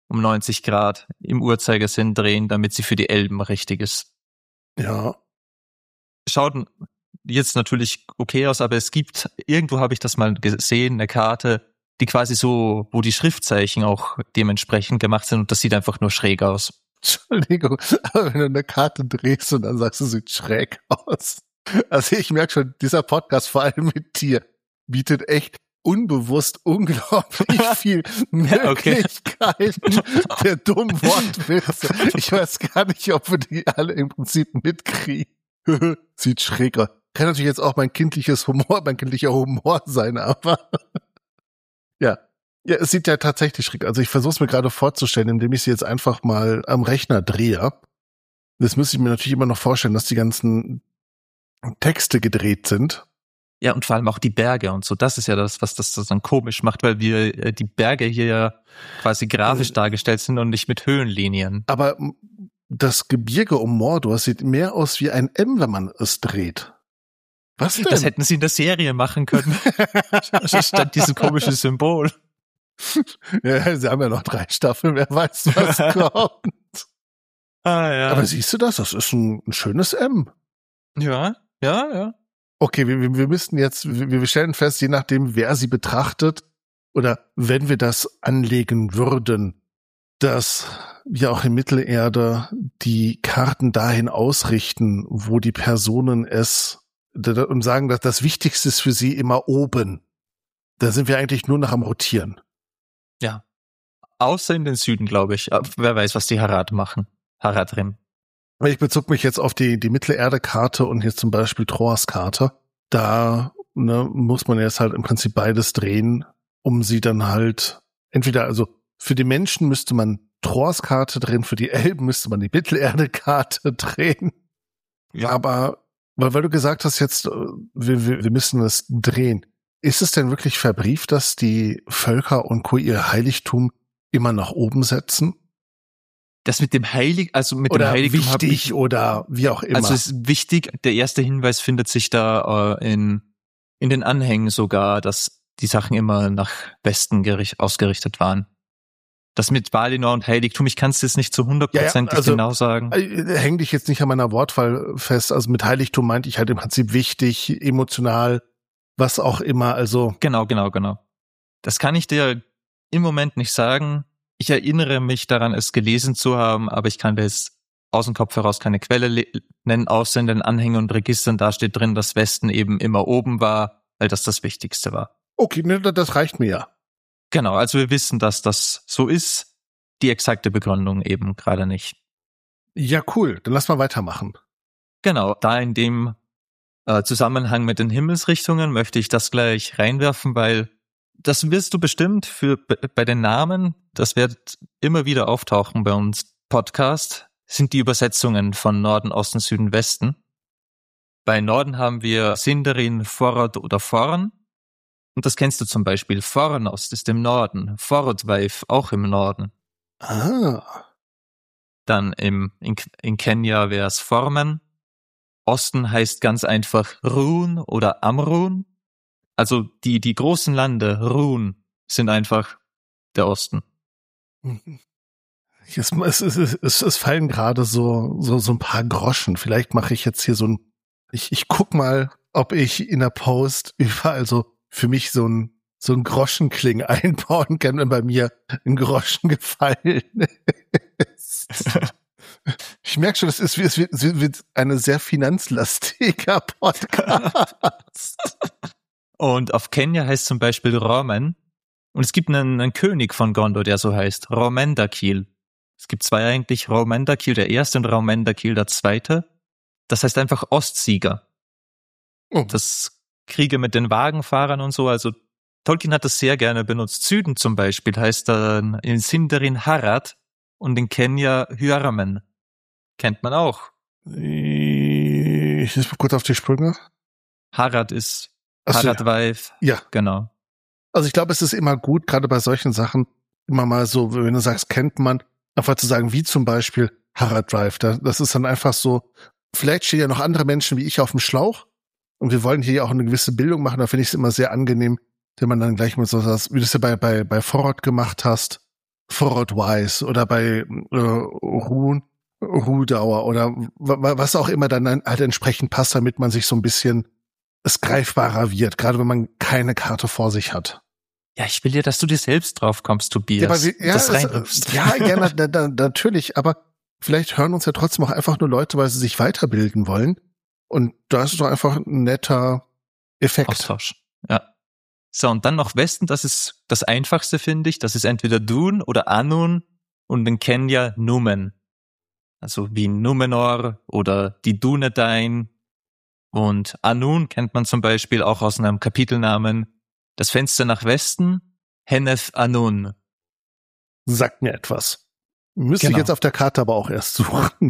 um 90 Grad im Uhrzeigersinn drehen, damit sie für die Elben richtig ist. Ja. Schaut jetzt natürlich okay aus, aber es gibt, irgendwo habe ich das mal gesehen, eine Karte, die quasi so, wo die Schriftzeichen auch dementsprechend gemacht sind und das sieht einfach nur schräg aus. Entschuldigung, aber wenn du eine Karte drehst und dann sagst du, sieht schräg aus. Also ich merke schon, dieser Podcast, vor allem mit dir, bietet echt unbewusst unglaublich viel Möglichkeiten der dummen Wortwitze. Ich weiß gar nicht, ob wir die alle im Prinzip mitkriegen. Sieht schräger. Kann natürlich jetzt auch mein kindlicher Humor sein, aber ja. Ja, es sieht ja tatsächlich schräg. Also ich versuche es mir gerade vorzustellen, indem ich sie jetzt einfach mal am Rechner drehe. Das müsste ich mir natürlich immer noch vorstellen, dass die ganzen Texte gedreht sind. Ja, und vor allem auch die Berge und so. Das ist ja das, was das dann komisch macht, weil wir die Berge hier ja quasi grafisch dargestellt sind und nicht mit Höhenlinien. Aber das Gebirge um Mordor sieht mehr aus wie ein M, wenn man es dreht. Was denn? Das hätten sie in der Serie machen können. Statt dieses komische Symbol. Ja, sie haben ja noch 3 Staffeln, wer weiß, was kommt. Ja. Aber siehst du das? Das ist ein schönes M. Ja. Okay, wir müssten jetzt, wir stellen fest, je nachdem, wer sie betrachtet, oder wenn wir das anlegen würden, dass wir auch in Mittelerde die Karten dahin ausrichten, wo die Personen es und sagen, dass das Wichtigste ist für sie immer oben. Da sind wir eigentlich nur noch am Rotieren. Ja. Außer in den Süden, glaube ich. Wer weiß, was die Harad machen. Haradrim. Ich bezog mich jetzt auf die Mittelerde-Karte und jetzt zum Beispiel Troas-Karte. Da muss man jetzt halt im Prinzip beides drehen, um sie dann halt entweder, also für die Menschen müsste man Troas-Karte drehen, für die Elben müsste man die Mittelerde-Karte drehen. Ja, aber weil du gesagt hast jetzt, wir müssen es drehen. Ist es denn wirklich verbrieft, dass die Völker und Co. ihr Heiligtum immer nach oben setzen? Das mit dem dem oder Heiligtum wichtig oder wie auch immer. Also es ist wichtig, der erste Hinweis findet sich da in den Anhängen sogar, dass die Sachen immer nach Westen ausgerichtet waren. Das mit Valinor und Heiligtum, ich kann es jetzt nicht zu 100% genau sagen. Häng dich jetzt nicht an meiner Wortwahl fest. Also mit Heiligtum meinte ich halt im Prinzip wichtig, emotional, was auch immer. Also Genau. Das kann ich dir im Moment nicht sagen. Ich erinnere mich daran, es gelesen zu haben, aber ich kann dir jetzt aus dem Kopf heraus keine Quelle nennen, außer in den Anhängen und Registern. Da steht drin, dass Westen eben immer oben war, weil das Wichtigste war. Okay, das reicht mir ja. Genau, also wir wissen, dass das so ist. Die exakte Begründung eben gerade nicht. Ja, cool. Dann lass mal weitermachen. Genau, da in dem Zusammenhang mit den Himmelsrichtungen möchte ich das gleich reinwerfen, weil das wirst du bestimmt bei den Namen, das wird immer wieder auftauchen bei uns Podcast, sind die Übersetzungen von Norden, Osten, Süden, Westen. Bei Norden haben wir Sindarin, Forod oder Forn. Und das kennst du zum Beispiel. Fornost ist im Norden, Forodweif auch im Norden. Ah. Dann in Kenia wäre es Formen. Osten heißt ganz einfach Run oder Amrun. Also die großen Lande, Run, sind einfach der Osten. Es fallen gerade so ein paar Groschen. Vielleicht mache ich jetzt hier ich guck mal, ob ich in der Post überall so für mich so ein Groschenkling einbauen kann, wenn bei mir ein Groschen gefallen ist. Ich merke schon, es wird eine sehr finanzlastiger Podcast. Und auf Kenia heißt zum Beispiel Roman. Und es gibt einen König von Gondor, der so heißt, Romendakil. Es gibt 2 eigentlich, Romendakil der Erste und Romendakil der Zweite. Das heißt einfach Ostsieger. Oh. Das Kriege mit den Wagenfahrern und so, also Tolkien hat das sehr gerne benutzt. Süden zum Beispiel heißt dann in Sindarin Harad und in Kenia Hyarmen. Kennt man auch. Ich muss mal kurz auf die Sprünge. Harad ist Haradweif. Ja. Genau. Also ich glaube, es ist immer gut, gerade bei solchen Sachen, immer mal so, wenn du sagst, kennt man, einfach zu sagen, wie zum Beispiel Haradweif. Das ist dann einfach so, vielleicht stehen ja noch andere Menschen wie ich auf dem Schlauch und wir wollen hier ja auch eine gewisse Bildung machen, da finde ich es immer sehr angenehm, wenn man dann gleich mit so was, wie du es ja bei Forod gemacht hast, Fort Wise oder bei Rudauer oder was auch immer dann halt entsprechend passt, damit man sich so ein bisschen es greifbarer wird, gerade wenn man keine Karte vor sich hat. Ja, ich will ja, dass du dir selbst drauf kommst, Tobias. Natürlich, aber vielleicht hören uns ja trotzdem auch einfach nur Leute, weil sie sich weiterbilden wollen. Und da ist es doch einfach ein netter Effekt. Austausch, ja. So, und dann noch Westen, das ist das Einfachste, finde ich. Das ist entweder Dun oder Anun und in Kenya Numen. Also wie Numenor oder die Dunedain. Und Anun kennt man zum Beispiel auch aus einem Kapitelnamen. Das Fenster nach Westen, Henneth Anun. Sagt mir etwas. Müsste ich jetzt auf der Karte aber auch erst suchen.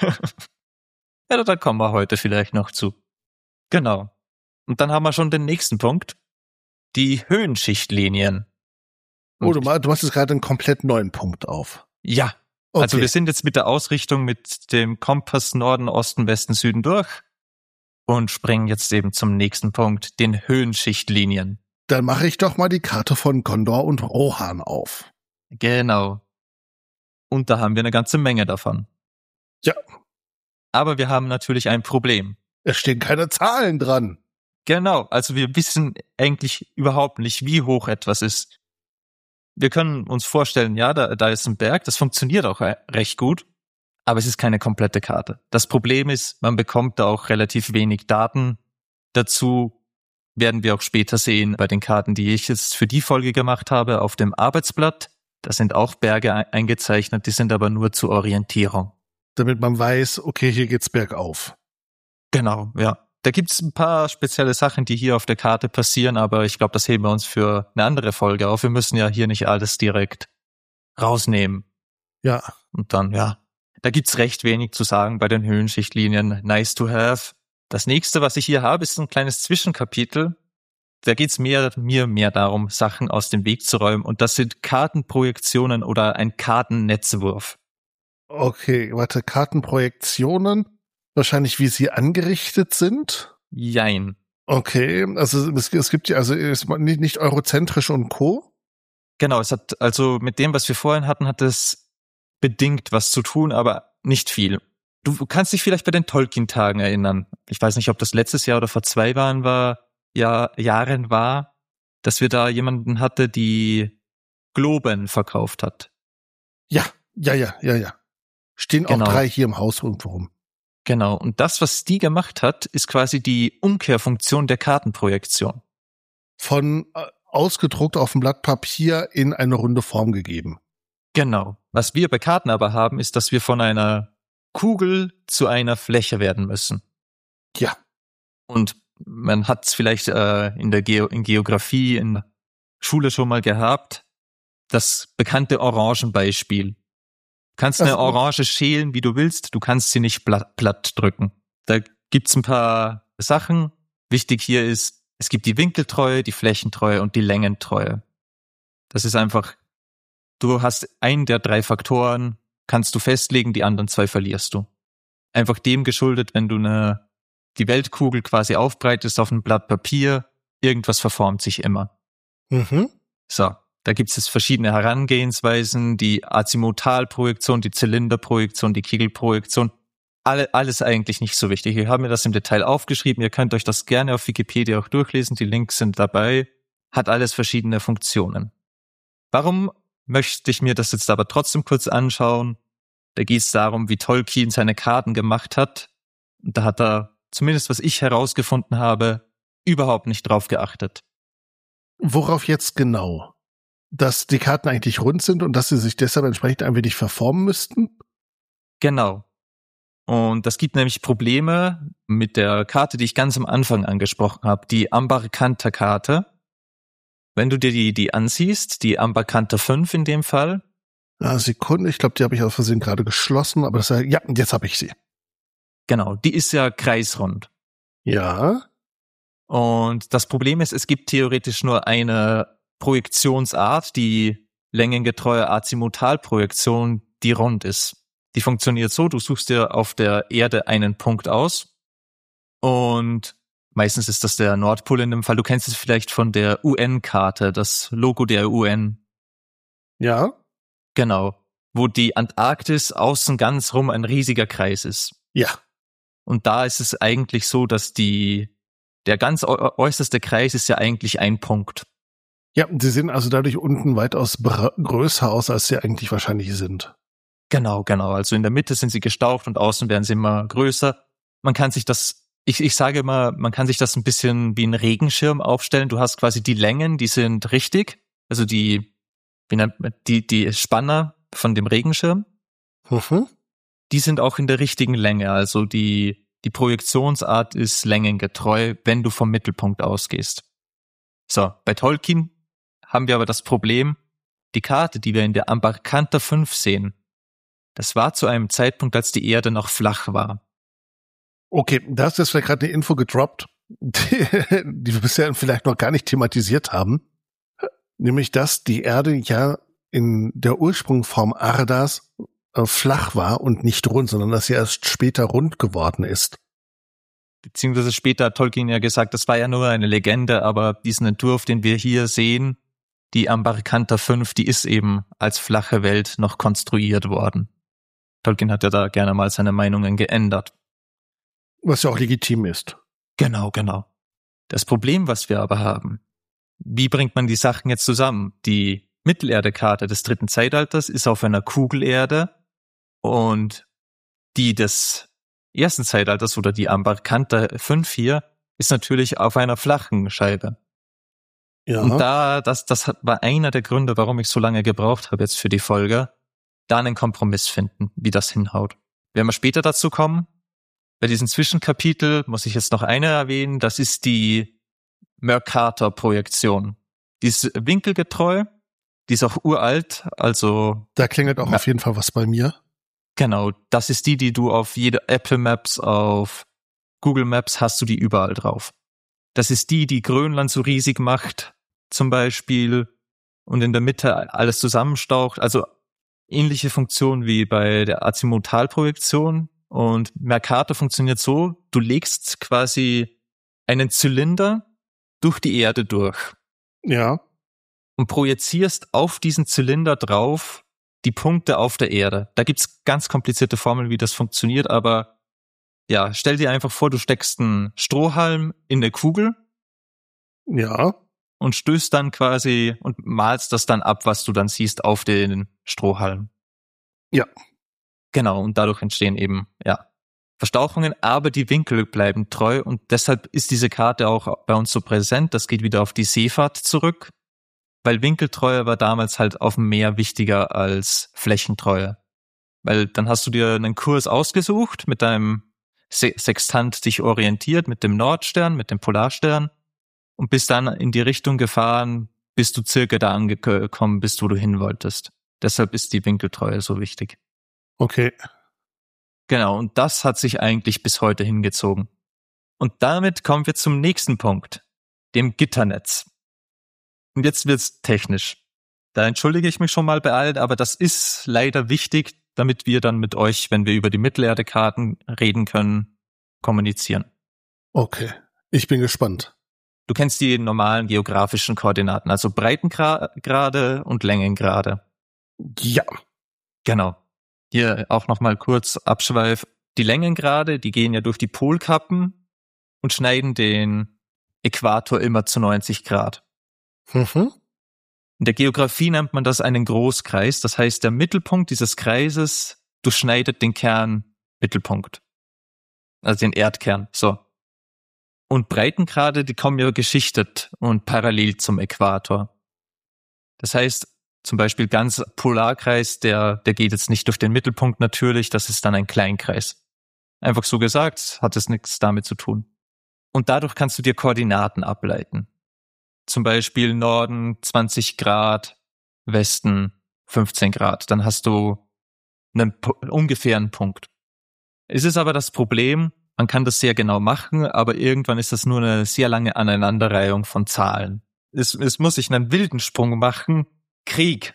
Ja, da kommen wir heute vielleicht noch zu. Genau. Und dann haben wir schon den nächsten Punkt. Die Höhenschichtlinien. Oh, du machst jetzt gerade einen komplett neuen Punkt auf. Ja. Okay. Also wir sind jetzt mit der Ausrichtung mit dem Kompass Norden, Osten, Westen, Süden durch und springen jetzt eben zum nächsten Punkt, den Höhenschichtlinien. Dann mache ich doch mal die Karte von Gondor und Rohan auf. Genau. Und da haben wir eine ganze Menge davon. Ja. Aber wir haben natürlich ein Problem. Es stehen keine Zahlen dran. Genau, also wir wissen eigentlich überhaupt nicht, wie hoch etwas ist. Wir können uns vorstellen, ja, da ist ein Berg, das funktioniert auch recht gut, aber es ist keine komplette Karte. Das Problem ist, man bekommt da auch relativ wenig Daten dazu. Werden wir auch später sehen bei den Karten, die ich jetzt für die Folge gemacht habe, auf dem Arbeitsblatt. Da sind auch Berge eingezeichnet, die sind aber nur zur Orientierung. Damit man weiß, okay, hier geht's bergauf. Genau, ja. Da gibt's ein paar spezielle Sachen, die hier auf der Karte passieren, aber ich glaube, das heben wir uns für eine andere Folge auf. Wir müssen ja hier nicht alles direkt rausnehmen. Ja. Und dann, ja, da gibt's recht wenig zu sagen bei den Höhenschichtlinien. Nice to have. Das nächste, was ich hier habe, ist ein kleines Zwischenkapitel. Da geht's mir mehr darum, Sachen aus dem Weg zu räumen. Und das sind Kartenprojektionen oder ein Kartennetzwurf. Okay, warte, Kartenprojektionen? Wahrscheinlich, wie sie angerichtet sind? Jein. Okay, also es gibt ja, also ist nicht eurozentrisch und Co.? Genau, es hat, also mit dem, was wir vorhin hatten, hat es bedingt was zu tun, aber nicht viel. Du kannst dich vielleicht bei den Tolkien-Tagen erinnern. Ich weiß nicht, ob das letztes Jahr oder vor 2 Jahren war, dass wir da jemanden hatte, die Globen verkauft hat. Ja. Stehen Genau. auch 3 hier im Haus irgendwo rum. Genau, und das, was die gemacht hat, ist quasi die Umkehrfunktion der Kartenprojektion. Von ausgedruckt auf dem Blatt Papier in eine runde Form gegeben. Genau. Was wir bei Karten aber haben, ist, dass wir von einer Kugel zu einer Fläche werden müssen. Ja. Und man hat es vielleicht in Geografie in Schule schon mal gehabt, das bekannte Orangenbeispiel. Du kannst eine Orange schälen, wie du willst, du kannst sie nicht platt drücken. Da gibt's ein paar Sachen. Wichtig hier ist, es gibt die Winkeltreue, die Flächentreue und die Längentreue. Das ist einfach, du hast einen der 3 Faktoren, kannst du festlegen, die anderen 2 verlierst du. Einfach dem geschuldet, wenn du die Weltkugel quasi aufbreitest auf ein Blatt Papier, irgendwas verformt sich immer. Mhm. So. Da gibt es verschiedene Herangehensweisen, die Azimutalprojektion, die Zylinderprojektion, die Kegelprojektion. Alles eigentlich nicht so wichtig. Ich habe mir das im Detail aufgeschrieben. Ihr könnt euch das gerne auf Wikipedia auch durchlesen. Die Links sind dabei. Hat alles verschiedene Funktionen. Warum möchte ich mir das jetzt aber trotzdem kurz anschauen? Da geht es darum, wie Tolkien seine Karten gemacht hat. Und da hat er, zumindest was ich herausgefunden habe, überhaupt nicht drauf geachtet. Worauf jetzt genau? Dass die Karten eigentlich rund sind und dass sie sich deshalb entsprechend ein wenig verformen müssten? Genau. Und das gibt nämlich Probleme mit der Karte, die ich ganz am Anfang angesprochen habe, die Ambarkanta-Karte. Wenn du dir die ansiehst, die Ambarkanta 5 in dem Fall. Sekunde, ich glaube, die habe ich aus Versehen gerade geschlossen, aber jetzt habe ich sie. Genau, die ist ja kreisrund. Ja. Und das Problem ist, es gibt theoretisch nur eine Projektionsart, die längengetreue Azimutalprojektion, die rund ist. Die funktioniert so, du suchst dir auf der Erde einen Punkt aus und meistens ist das der Nordpol in dem Fall. Du kennst es vielleicht von der UN-Karte, das Logo der UN. Ja. Genau. Wo die Antarktis außen ganz rum ein riesiger Kreis ist. Ja. Und da ist es eigentlich so, dass der ganz äußerste Kreis ist ja eigentlich ein Punkt. Ja, sie sehen also dadurch unten weitaus größer aus, als sie eigentlich wahrscheinlich sind. Genau. Also in der Mitte sind sie gestaucht und außen werden sie immer größer. Man kann sich das, ich sage immer, man kann sich das ein bisschen wie ein Regenschirm aufstellen. Du hast quasi die Längen, die sind richtig. Also die Spanner von dem Regenschirm. Mhm. Die sind auch in der richtigen Länge. Also die Projektionsart ist längengetreu, wenn du vom Mittelpunkt ausgehst. So, bei Tolkien haben wir aber das Problem, die Karte, die wir in der Ambarkanta 5 sehen, das war zu einem Zeitpunkt, als die Erde noch flach war. Okay, da hast du jetzt vielleicht gerade eine Info gedroppt, die wir bisher vielleicht noch gar nicht thematisiert haben. Nämlich, dass die Erde ja in der Ursprungsform Ardas flach war und nicht rund, sondern dass sie erst später rund geworden ist. Beziehungsweise später hat Tolkien ja gesagt, das war ja nur eine Legende, aber diesen Entwurf, den wir hier sehen, die Ambarkanta 5, die ist eben als flache Welt noch konstruiert worden. Tolkien hat ja da gerne mal seine Meinungen geändert. Was ja auch legitim ist. Genau. Das Problem, was wir aber haben, wie bringt man die Sachen jetzt zusammen? Die Mittelerde-Karte des 3. Zeitalters ist auf einer Kugelerde und die des 1. Zeitalters oder die Ambarkanta 5 hier ist natürlich auf einer flachen Scheibe. Ja. Und das war einer der Gründe, warum ich so lange gebraucht habe jetzt für die Folge, da einen Kompromiss finden, wie das hinhaut. Werden wir später dazu kommen. Bei diesem Zwischenkapitel muss ich jetzt noch eine erwähnen, das ist die Mercator-Projektion. Die ist winkelgetreu, die ist auch uralt, also... Da klingelt auch auf jeden Fall was bei mir. Genau, das ist die du auf jede Apple Maps, auf Google Maps hast du die überall drauf. Das ist die Grönland so riesig macht, zum Beispiel, und in der Mitte alles zusammenstaucht. Also ähnliche Funktion wie bei der Azimutalprojektion. Und Mercator funktioniert so, du legst quasi einen Zylinder durch die Erde durch. Ja. Und projizierst auf diesen Zylinder drauf die Punkte auf der Erde. Da gibt's ganz komplizierte Formeln, wie das funktioniert, aber ja, stell dir einfach vor, du steckst einen Strohhalm in eine Kugel. Ja. Und stößt dann quasi und malst das dann ab, was du dann siehst auf den Strohhalm. Ja. Genau, und dadurch entstehen eben, Verstauchungen, aber die Winkel bleiben treu und deshalb ist diese Karte auch bei uns so präsent. Das geht wieder auf die Seefahrt zurück, weil Winkeltreue war damals halt auf dem Meer wichtiger als Flächentreue. Weil dann hast du dir einen Kurs ausgesucht, mit deinem Sextant dich orientiert, mit dem Nordstern, mit dem Polarstern und bist dann in die Richtung gefahren, bis du circa da angekommen bist, wo du hin wolltest. Deshalb ist die Winkeltreue so wichtig. Okay. Genau, und das hat sich eigentlich bis heute hingezogen. Und damit kommen wir zum nächsten Punkt, dem Gitternetz. Und jetzt wird's technisch. Da entschuldige ich mich schon mal bei allen, aber das ist leider wichtig, damit wir dann mit euch, wenn wir über die Mittelerde-Karten reden können, kommunizieren. Okay, ich bin gespannt. Du kennst die normalen geografischen Koordinaten, also Breitengrade und Längengrade. Ja. Genau. Hier auch nochmal kurz Abschweif. Die Längengrade, die gehen ja durch die Polkappen und schneiden den Äquator immer zu 90 Grad. Mhm. In der Geografie nennt man das einen Großkreis. Das heißt, der Mittelpunkt dieses Kreises durchschneidet den Kernmittelpunkt. Also den Erdkern. So. Und Breitengrade, die kommen ja geschichtet und parallel zum Äquator. Das heißt, zum Beispiel ganz Polarkreis, der geht jetzt nicht durch den Mittelpunkt natürlich, das ist dann ein Kleinkreis. Einfach so gesagt, hat es nichts damit zu tun. Und dadurch kannst du dir Koordinaten ableiten. Zum Beispiel Norden 20 Grad, Westen 15 Grad. Dann hast du einen ungefähren Punkt. Es ist aber das Problem, man kann das sehr genau machen, aber irgendwann ist das nur eine sehr lange Aneinanderreihung von Zahlen. Es muss ich einen wilden Sprung machen. Krieg.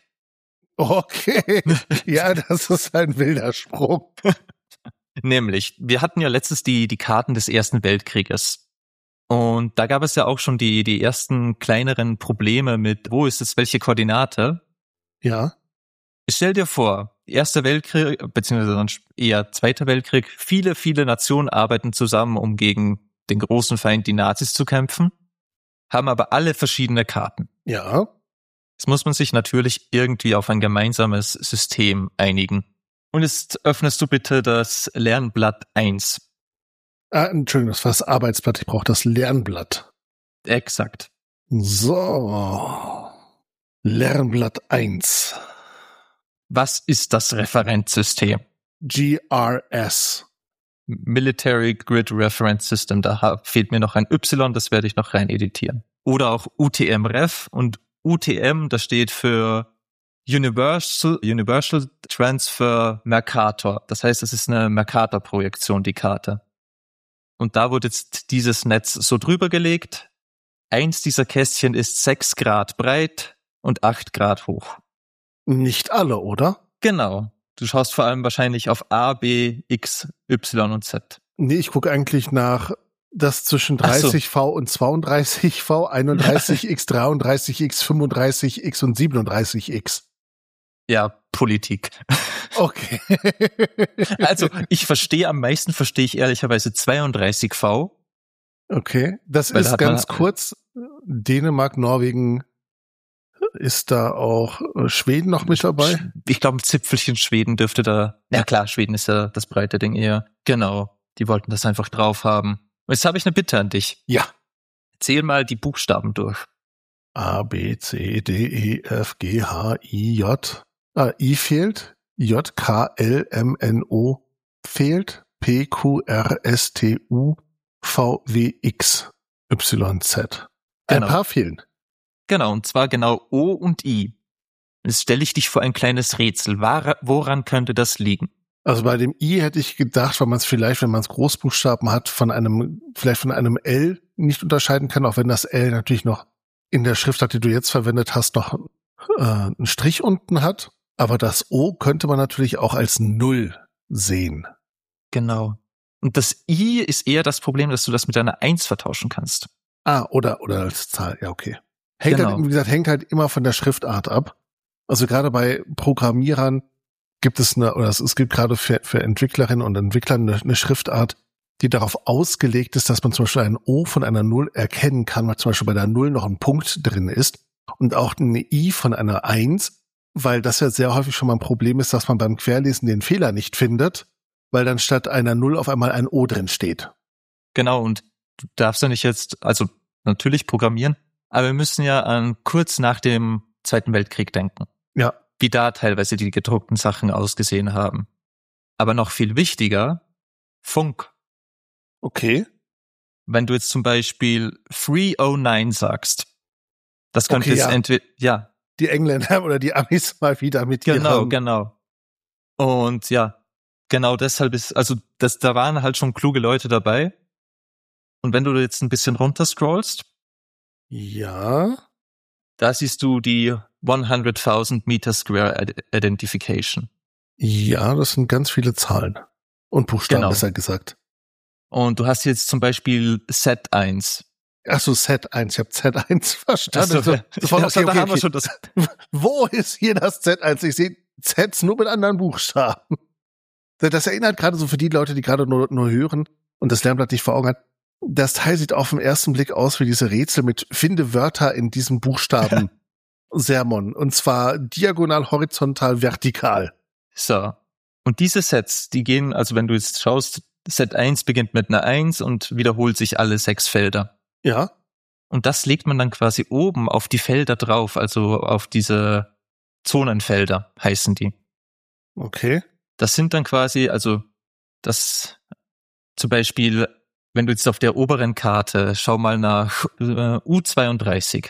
Okay. Ja, das ist ein wilder Sprung. Nämlich, wir hatten ja letztens die Karten des Ersten Weltkrieges. Und da gab es ja auch schon die ersten kleineren Probleme mit, wo ist jetzt welche Koordinate? Ja. Stell dir vor, Erster Weltkrieg, beziehungsweise dann eher Zweiter Weltkrieg, viele, viele Nationen arbeiten zusammen, um gegen den großen Feind, die Nazis, zu kämpfen, haben aber alle verschiedene Karten. Ja. Jetzt muss man sich natürlich irgendwie auf ein gemeinsames System einigen. Und jetzt öffnest du bitte das Lernblatt 1. Entschuldigung, das war das Arbeitsblatt. Ich brauche das Lernblatt. Exakt. So. Lernblatt 1. Was ist das Referenzsystem? GRS. Military Grid Reference System. Da fehlt mir noch ein Y, das werde ich noch rein editieren. Oder auch UTM-Ref. Und UTM, das steht für Universal Transfer Mercator. Das heißt, es ist eine Mercator-Projektion, die Karte. Und da wurde jetzt dieses Netz so drüber gelegt. Eins dieser Kästchen ist 6 Grad breit und 8 Grad hoch. Nicht alle, oder? Genau. Du schaust vor allem wahrscheinlich auf A, B, X, Y und Z. Nee, ich gucke eigentlich nach das zwischen 30V und 32V, 31X, 33X, 35X und 37X. Ja, Politik. Okay. Also am meisten verstehe ich ehrlicherweise 32V. Okay, das Weil ist da ganz kurz. Dänemark, Norwegen, ist da auch Schweden noch mit dabei? Ich glaube, ein Zipfelchen Schweden dürfte da. Ja klar, Schweden ist ja das breite Ding eher. Genau, die wollten das einfach drauf haben. Und jetzt habe ich eine Bitte an dich. Ja. Zähl mal die Buchstaben durch. A, B, C, D, E, F, G, H, I, J. I fehlt. J, K, L, M, N, O fehlt. P, Q, R, S, T, U, V, W, X, Y, Z. Ein Genau. paar fehlen. Genau, und zwar genau O und I. Jetzt stelle ich dich vor ein kleines Rätsel. Woran könnte das liegen? Also bei dem I hätte ich gedacht, weil man es vielleicht, wenn man es Großbuchstaben hat, vielleicht von einem L nicht unterscheiden kann, auch wenn das L natürlich noch in der Schriftart, die du jetzt verwendet hast, noch einen Strich unten hat. Aber das O könnte man natürlich auch als 0 sehen. Genau. Und das I ist eher das Problem, dass du das mit einer 1 vertauschen kannst. Oder als Zahl, ja, okay. Genau. Hängt halt immer von der Schriftart ab. Also gerade bei Programmierern gibt es es gibt gerade für Entwicklerinnen und Entwickler eine Schriftart, die darauf ausgelegt ist, dass man zum Beispiel ein O von einer 0 erkennen kann, weil zum Beispiel bei der 0 noch ein Punkt drin ist und auch eine I von einer 1, weil das ja sehr häufig schon mal ein Problem ist, dass man beim Querlesen den Fehler nicht findet, weil dann statt einer 0 auf einmal ein O drin steht. Genau, und du darfst ja nicht jetzt, also natürlich programmieren, aber wir müssen ja an kurz nach dem Zweiten Weltkrieg denken. Ja. Wie da teilweise die gedruckten Sachen ausgesehen haben. Aber noch viel wichtiger, Funk. Okay. Wenn du jetzt zum Beispiel 309 sagst, das könnte Okay, jetzt ja. entweder, Die Engländer oder die Amis mal wieder mit Genau. Und ja, genau deshalb da waren halt schon kluge Leute dabei. Und wenn du jetzt ein bisschen runterscrollst, Ja. da siehst du die 100.000 Meter Square Identification. Ja, das sind ganz viele Zahlen. Und Buchstaben, Genau. besser gesagt. Und du hast jetzt zum Beispiel Set 1. Ach so, Z1. Ich habe Z1 verstanden. Da haben wir schon das. Wo ist hier das Z1? Ich sehe Zs nur mit anderen Buchstaben. Das erinnert gerade so für die Leute, die gerade nur hören und das Lernblatt nicht vor Augen hat. Das Teil sieht auf den ersten Blick aus wie diese Rätsel mit finde Wörter in diesem Buchstaben Sermon. Und zwar diagonal, horizontal, vertikal. So. Und diese Sets, die gehen, also wenn du jetzt schaust, Set 1 beginnt mit einer 1 und wiederholt sich alle 6 Felder. Ja. Und das legt man dann quasi oben auf die Felder drauf, also auf diese Zonenfelder heißen die. Okay. Das sind dann quasi, also das zum Beispiel, wenn du jetzt auf der oberen Karte, schau mal nach U32.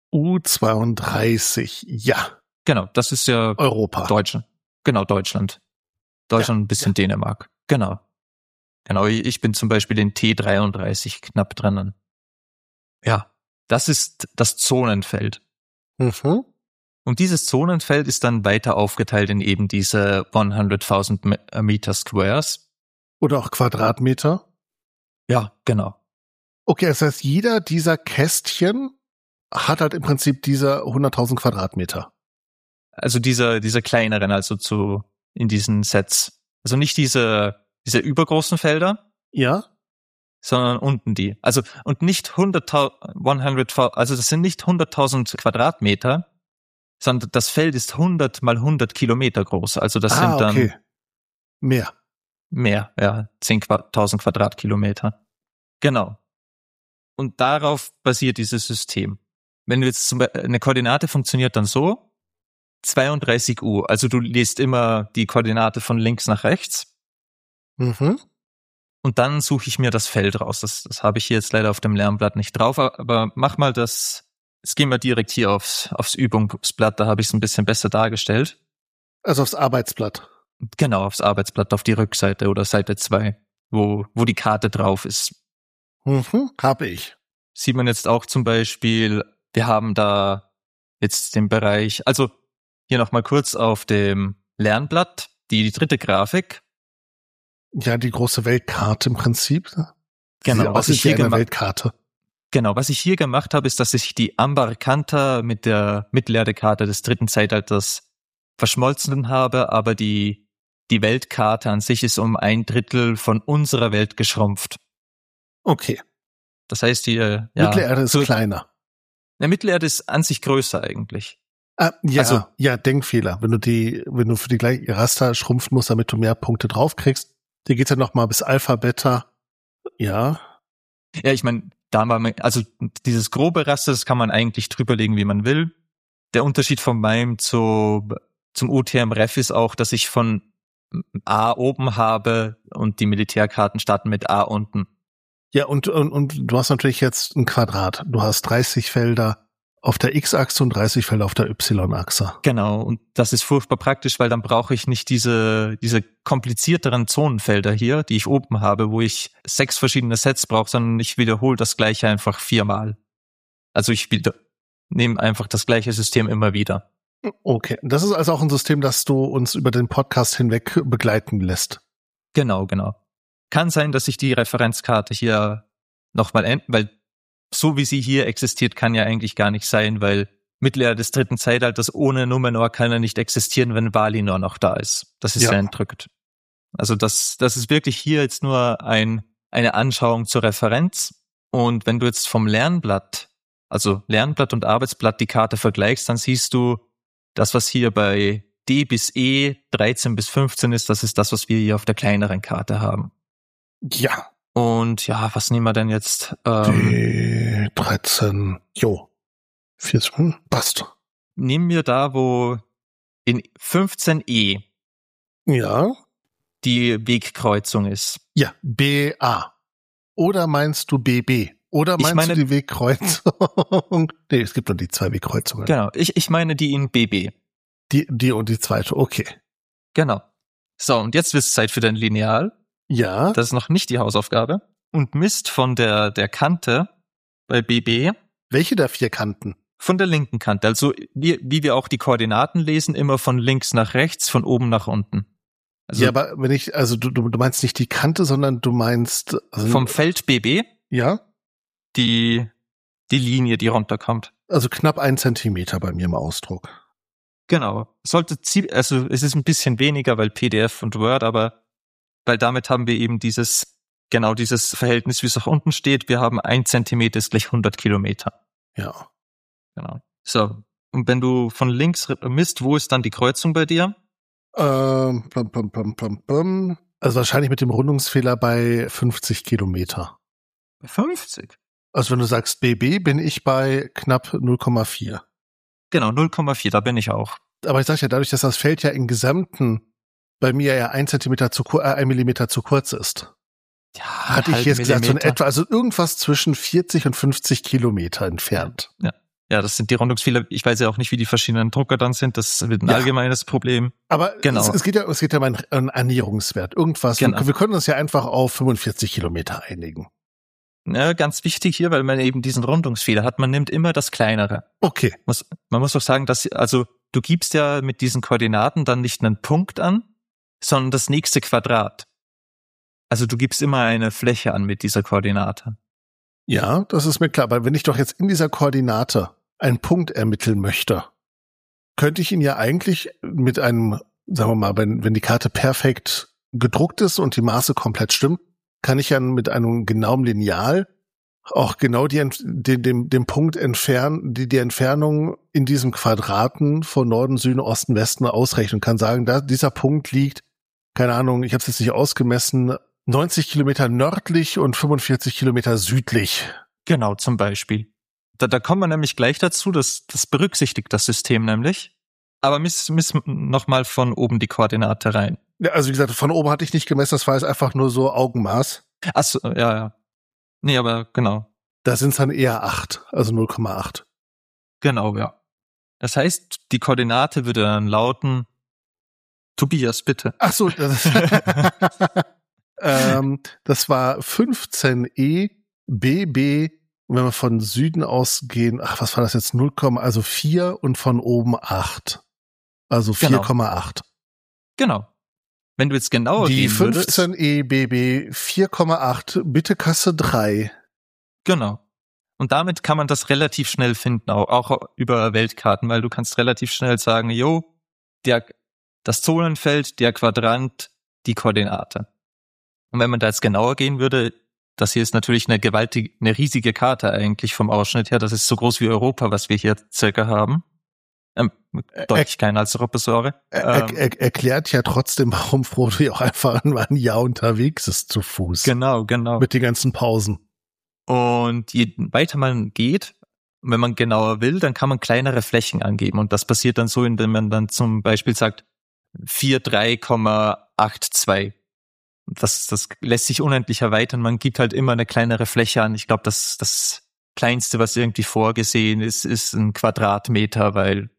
U32, ja. Genau, das ist ja Europa. Deutschland. Genau, Deutschland. Deutschland, ein bisschen Dänemark. Genau. Ich bin zum Beispiel in T33 knapp drinnen. Ja, das ist das Zonenfeld. Mhm. Und dieses Zonenfeld ist dann weiter aufgeteilt in eben diese 100.000 Meter Squares. Oder auch Quadratmeter. Ja, genau. Okay, das heißt, jeder dieser Kästchen hat halt im Prinzip diese 100.000 Quadratmeter. Also diese kleineren, also in diesen Sets. Also nicht diese übergroßen Felder. Ja. Sondern unten die. Also, und nicht 100.000, also das sind nicht 100.000 Quadratmeter, sondern das Feld ist 100 mal 100 Kilometer groß. Also das sind dann okay. Mehr, ja, 10.000 Quadratkilometer. Genau. Und darauf basiert dieses System. Wenn du jetzt eine Koordinate funktioniert dann so, 32 U, also du liest immer die Koordinate von links nach rechts. Mhm. Und dann suche ich mir das Feld raus. Das habe ich hier jetzt leider auf dem Lernblatt nicht drauf, aber mach mal das. Jetzt gehen wir direkt hier aufs Übungsblatt, da habe ich es ein bisschen besser dargestellt. Also aufs Arbeitsblatt. Genau, aufs Arbeitsblatt, auf die Rückseite oder Seite 2, wo die Karte drauf ist. Mhm, habe ich. Sieht man jetzt auch zum Beispiel, wir haben da jetzt den Bereich, also hier nochmal kurz auf dem Lernblatt, die dritte Grafik. Ja, die große Weltkarte im Prinzip. Genau, was ich hier Weltkarte. Genau, was ich hier gemacht habe, ist, dass ich die Amberkanta mit der Mittelerde-Karte des dritten Zeitalters verschmolzen habe, aber die Weltkarte an sich ist um 1/3 von unserer Welt geschrumpft. Okay. Das heißt, hier Mittelerde ist kleiner. Der Mittelerde ist an sich größer eigentlich. Ja, also, Denkfehler. Wenn du für die gleiche Raster schrumpfen musst, damit du mehr Punkte draufkriegst, dir geht's ja nochmal bis Alpha, Beta. Ja. Ja, ich meine, also dieses grobe Raster, das kann man eigentlich drüberlegen, wie man will. Der Unterschied von meinem zum UTM-Ref ist auch, dass ich von A oben habe und die Militärkarten starten mit A unten. Ja, und du hast natürlich jetzt ein Quadrat. Du hast 30 Felder auf der X-Achse und 30 Felder auf der Y-Achse. Genau, und das ist furchtbar praktisch, weil dann brauche ich nicht diese komplizierteren Zonenfelder hier, die ich oben habe, wo ich 6 verschiedene Sets brauche, sondern ich wiederhole das gleiche einfach 4-mal. Also ich nehme einfach das gleiche System immer wieder. Okay, das ist also auch ein System, das du uns über den Podcast hinweg begleiten lässt. Genau. Kann sein, dass ich die Referenzkarte hier nochmal ändere, weil so wie sie hier existiert, kann ja eigentlich gar nicht sein, weil Mittelerde des dritten Zeitalters ohne Numenor kann er nicht existieren, wenn Valinor noch da ist. Das ist ja entrückt. Also das ist wirklich hier jetzt nur eine Anschauung zur Referenz. Und wenn du jetzt vom Lernblatt, also Lernblatt und Arbeitsblatt, die Karte vergleichst, dann siehst du, das, was hier bei D bis E 13 bis 15 ist, das ist das, was wir hier auf der kleineren Karte haben. Ja. Und ja, was nehmen wir denn jetzt? Die 13, 40, passt. Nehmen wir da, wo in 15e die Wegkreuzung ist. Ja, BA. Oder meinst du BB? Oder meinst du die Wegkreuzung? Nee, es gibt nur die 2 Wegkreuzungen. Genau, ich meine die in BB. Die und die zweite, okay. Genau. So, und jetzt ist Zeit für dein Lineal. Ja. Das ist noch nicht die Hausaufgabe. Und misst von der Kante bei BB. Welche der 4 Kanten? Von der linken Kante. Also wie wir auch die Koordinaten lesen, immer von links nach rechts, von oben nach unten. Also ja, aber du meinst nicht die Kante, sondern du meinst... Also vom Feld BB? Ja. Die Linie, die runterkommt. Also knapp 1 Zentimeter bei mir im Ausdruck. Genau. Also es ist ein bisschen weniger, weil PDF und Word, aber weil damit haben wir eben dieses Verhältnis, wie es auch unten steht. Wir haben 1 Zentimeter ist gleich 100 Kilometer. Ja. Genau. So. Und wenn du von links misst, wo ist dann die Kreuzung bei dir? Also wahrscheinlich mit dem Rundungsfehler bei 50 Kilometer. Bei 50? Also wenn du sagst BB, bin ich bei knapp 0,4. Genau, 0,4, da bin ich auch. Aber ich sag ja, dadurch, dass das Feld ja im Gesamten bei mir ja 1 Millimeter zu kurz ist. Ja, hatte ich jetzt gesagt, so in etwa, also irgendwas zwischen 40 und 50 Kilometer entfernt. Ja, das sind die Rundungsfehler. Ich weiß ja auch nicht, wie die verschiedenen Drucker dann sind. Das wird ein allgemeines Problem. Aber genau. es geht ja um einen Annäherungswert. Irgendwas. Genau. Wir können uns ja einfach auf 45 Kilometer einigen. Ja, ganz wichtig hier, weil man eben diesen Rundungsfehler hat. Man nimmt immer das Kleinere. Okay. Man muss doch sagen, du gibst ja mit diesen Koordinaten dann nicht einen Punkt an, sondern das nächste Quadrat. Also du gibst immer eine Fläche an mit dieser Koordinate. Ja, das ist mir klar. Aber wenn ich doch jetzt in dieser Koordinate einen Punkt ermitteln möchte, könnte ich ihn ja eigentlich mit einem, sagen wir mal, wenn die Karte perfekt gedruckt ist und die Maße komplett stimmen, kann ich ja mit einem genauen Lineal auch genau den Punkt entfernen, die Entfernung in diesem Quadraten von Norden, Süden, Osten, Westen ausrechnen, kann sagen, dieser Punkt liegt, keine Ahnung, ich habe es jetzt nicht ausgemessen, 90 Kilometer nördlich und 45 Kilometer südlich. Genau, zum Beispiel. Da kommen wir nämlich gleich dazu, das berücksichtigt das System nämlich. Aber miss noch mal von oben die Koordinate rein. Ja, also wie gesagt, von oben hatte ich nicht gemessen, das war jetzt einfach nur so Augenmaß. Achso, ja. Nee, aber genau. Da sind es dann eher 8, also 0,8. Genau, ja. Das heißt, die Koordinate würde dann lauten, Tobias, bitte. Ach so, das war 15 BB, wenn wir von Süden ausgehen, was war das jetzt, 0, also 4 und von oben 8. Also 4,8. Genau. Wenn du jetzt genauer die gehen würdest. 15 BB 4,8, bitte Kasse 3. Genau. Und damit kann man das relativ schnell finden, auch über Weltkarten, weil du kannst relativ schnell sagen, das Zonenfeld, der Quadrant, die Koordinate. Und wenn man da jetzt genauer gehen würde, das hier ist natürlich eine riesige Karte eigentlich vom Ausschnitt her, das ist so groß wie Europa, was wir hier circa haben. Deutlich kleiner als Robbesäure. Erklärt ja trotzdem, warum Frodo ja auch einfach ein Jahr unterwegs ist zu Fuß. Genau. Mit den ganzen Pausen. Und je weiter man geht, wenn man genauer will, dann kann man kleinere Flächen angeben. Und das passiert dann so, indem man dann zum Beispiel sagt 43,82. Das lässt sich unendlich erweitern. Man gibt halt immer eine kleinere Fläche an. Ich glaube, das Kleinste, was irgendwie vorgesehen ist ein Quadratmeter, weil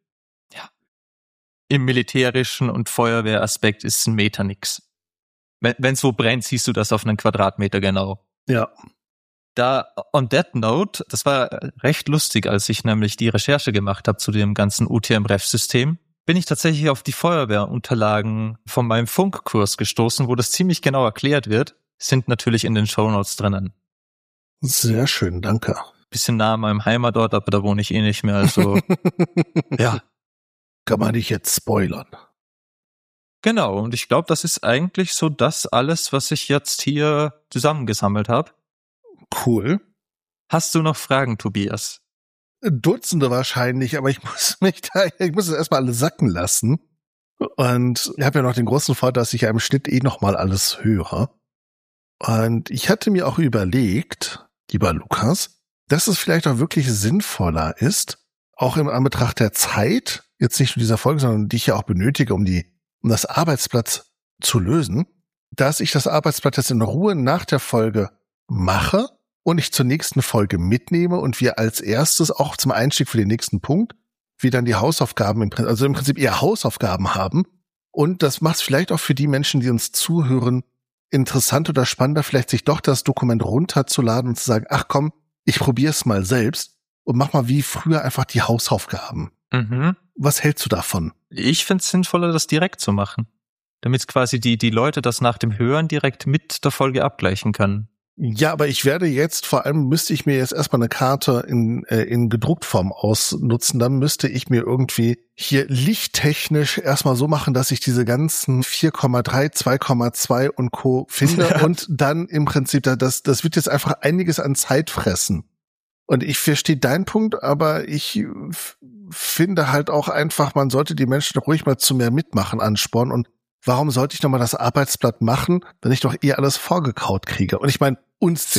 im militärischen und Feuerwehraspekt ist ein Meter nix. Wenn es so brennt, siehst du das auf einen Quadratmeter genau. Ja. Da, on that note, das war recht lustig, als ich nämlich die Recherche gemacht habe zu dem ganzen UTM-Ref-System, bin ich tatsächlich auf die Feuerwehrunterlagen von meinem Funkkurs gestoßen, wo das ziemlich genau erklärt wird, sind natürlich in den Shownotes drinnen. Sehr schön, danke. Bisschen nah an meinem Heimatort, aber da wohne ich eh nicht mehr, also ja. Kann man nicht jetzt spoilern. Genau, und ich glaube, das ist eigentlich so das alles, was ich jetzt hier zusammengesammelt habe. Cool. Hast du noch Fragen, Tobias? Dutzende wahrscheinlich, aber ich muss es erstmal alles sacken lassen. Und ich habe ja noch den großen Vorteil, dass ich ja im Schnitt nochmal alles höre. Und ich hatte mir auch überlegt, lieber Lukas, dass es vielleicht auch wirklich sinnvoller ist, auch im Anbetracht der Zeit, jetzt nicht nur dieser Folge, sondern die ich ja auch benötige, um das Arbeitsblatt zu lösen, dass ich das Arbeitsblatt jetzt in Ruhe nach der Folge mache und ich zur nächsten Folge mitnehme und wir als erstes auch zum Einstieg für den nächsten Punkt wir dann die Hausaufgaben, im Prinzip eher Hausaufgaben haben. Und das macht es vielleicht auch für die Menschen, die uns zuhören, interessant oder spannender, vielleicht sich doch das Dokument runterzuladen und zu sagen, ach komm, ich probiere es mal selbst und mach mal wie früher einfach die Hausaufgaben. Mhm. Was hältst du davon? Ich finde es sinnvoller, das direkt zu machen, damit quasi die Leute das nach dem Hören direkt mit der Folge abgleichen können. Ja, aber ich werde jetzt, vor allem müsste ich mir jetzt erstmal eine Karte in Gedrucktform ausnutzen, dann müsste ich mir irgendwie hier lichttechnisch erstmal so machen, dass ich diese ganzen 4,3, 2,2 und Co. finde und dann im Prinzip, das wird jetzt einfach einiges an Zeit fressen. Und ich verstehe deinen Punkt, aber ich finde halt auch einfach, man sollte die Menschen ruhig mal zu mehr Mitmachen anspornen. Und warum sollte ich nochmal das Arbeitsblatt machen, wenn ich doch alles vorgekaut kriege? Und ich meine, uns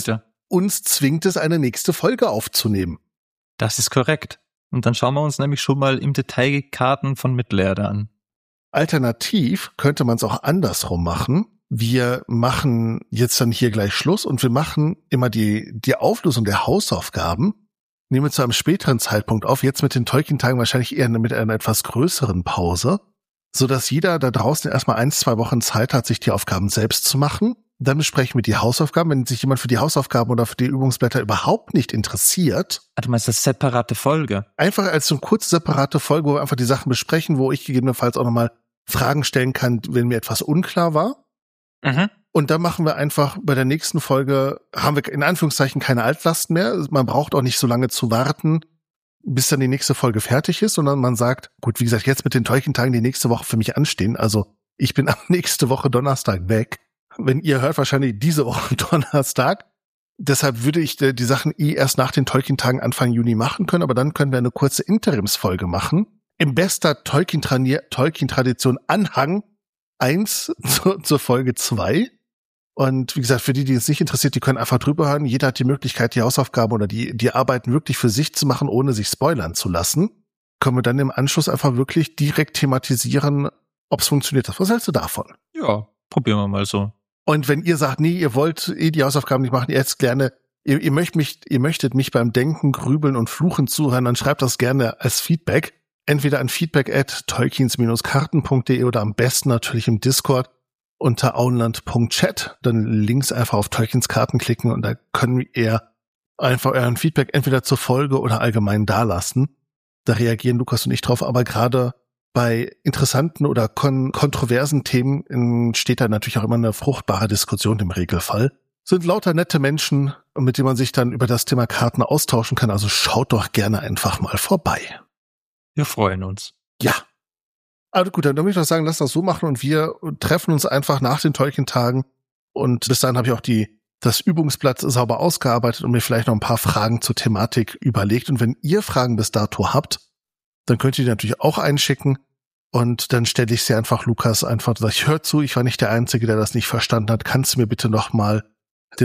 zwingt es, eine nächste Folge aufzunehmen. Das ist korrekt. Und dann schauen wir uns nämlich schon mal im Detail Karten von Mittelerde an. Alternativ könnte man es auch andersrum machen. Wir machen jetzt dann hier gleich Schluss und wir machen immer die Auflösung der Hausaufgaben, nehmen wir zu einem späteren Zeitpunkt auf, jetzt mit den Tolkien-Tagen wahrscheinlich eher mit einer etwas größeren Pause, sodass jeder da draußen erstmal 1-2 Wochen Zeit hat, sich die Aufgaben selbst zu machen. Dann besprechen wir die Hausaufgaben. Wenn sich jemand für die Hausaufgaben oder für die Übungsblätter überhaupt nicht interessiert. Du meinst das separate Folge? Einfach als so eine kurze separate Folge, wo wir einfach die Sachen besprechen, wo ich gegebenenfalls auch nochmal Fragen stellen kann, wenn mir etwas unklar war. Mhm. Und dann machen wir einfach bei der nächsten Folge, haben wir in Anführungszeichen keine Altlasten mehr. Man braucht auch nicht so lange zu warten, bis dann die nächste Folge fertig ist, sondern man sagt, gut, wie gesagt, jetzt mit den Tolkien-Tagen, die nächste Woche für mich anstehen, also ich bin ab nächste Woche Donnerstag weg. Wenn ihr hört, wahrscheinlich diese Woche Donnerstag. Deshalb würde ich die Sachen erst nach den Tolkien-Tagen Anfang Juni machen können, aber dann können wir eine kurze Interimsfolge machen. Im bester Tolkien-Tradition Anhang 1 zur Folge 2. Und wie gesagt, für die es nicht interessiert, die können einfach drüber hören. Jeder hat die Möglichkeit, die Hausaufgaben oder die Arbeiten wirklich für sich zu machen, ohne sich spoilern zu lassen. Können wir dann im Anschluss einfach wirklich direkt thematisieren, ob es funktioniert. Was hältst du davon? Ja, probieren wir mal so. Und wenn ihr sagt, nee, ihr wollt die Hausaufgaben nicht machen, ihr jetzt gerne, ihr möchtet mich beim Denken, Grübeln und Fluchen zuhören, dann schreibt das gerne als Feedback. Entweder an feedback@tolkiens-karten.de oder am besten natürlich im Discord unter auenland.chat. Dann links einfach auf Tolkiens Karten klicken und da können wir einfach euren Feedback entweder zur Folge oder allgemein dalassen. Da reagieren Lukas und ich drauf, aber gerade bei interessanten oder kontroversen Themen entsteht da natürlich auch immer eine fruchtbare Diskussion im Regelfall. Sind lauter nette Menschen, mit denen man sich dann über das Thema Karten austauschen kann. Also schaut doch gerne einfach mal vorbei. Wir freuen uns. Ja. Also gut, dann würde ich doch sagen, lass das so machen und wir treffen uns einfach nach den Tolkien-Tagen. Und bis dahin habe ich auch das Übungsblatt sauber ausgearbeitet und mir vielleicht noch ein paar Fragen zur Thematik überlegt. Und wenn ihr Fragen bis dato habt, dann könnt ihr die natürlich auch einschicken und dann stelle ich sie einfach Lukas einfach, sag ich, hör zu, ich war nicht der Einzige, der das nicht verstanden hat. Kannst du mir bitte nochmal die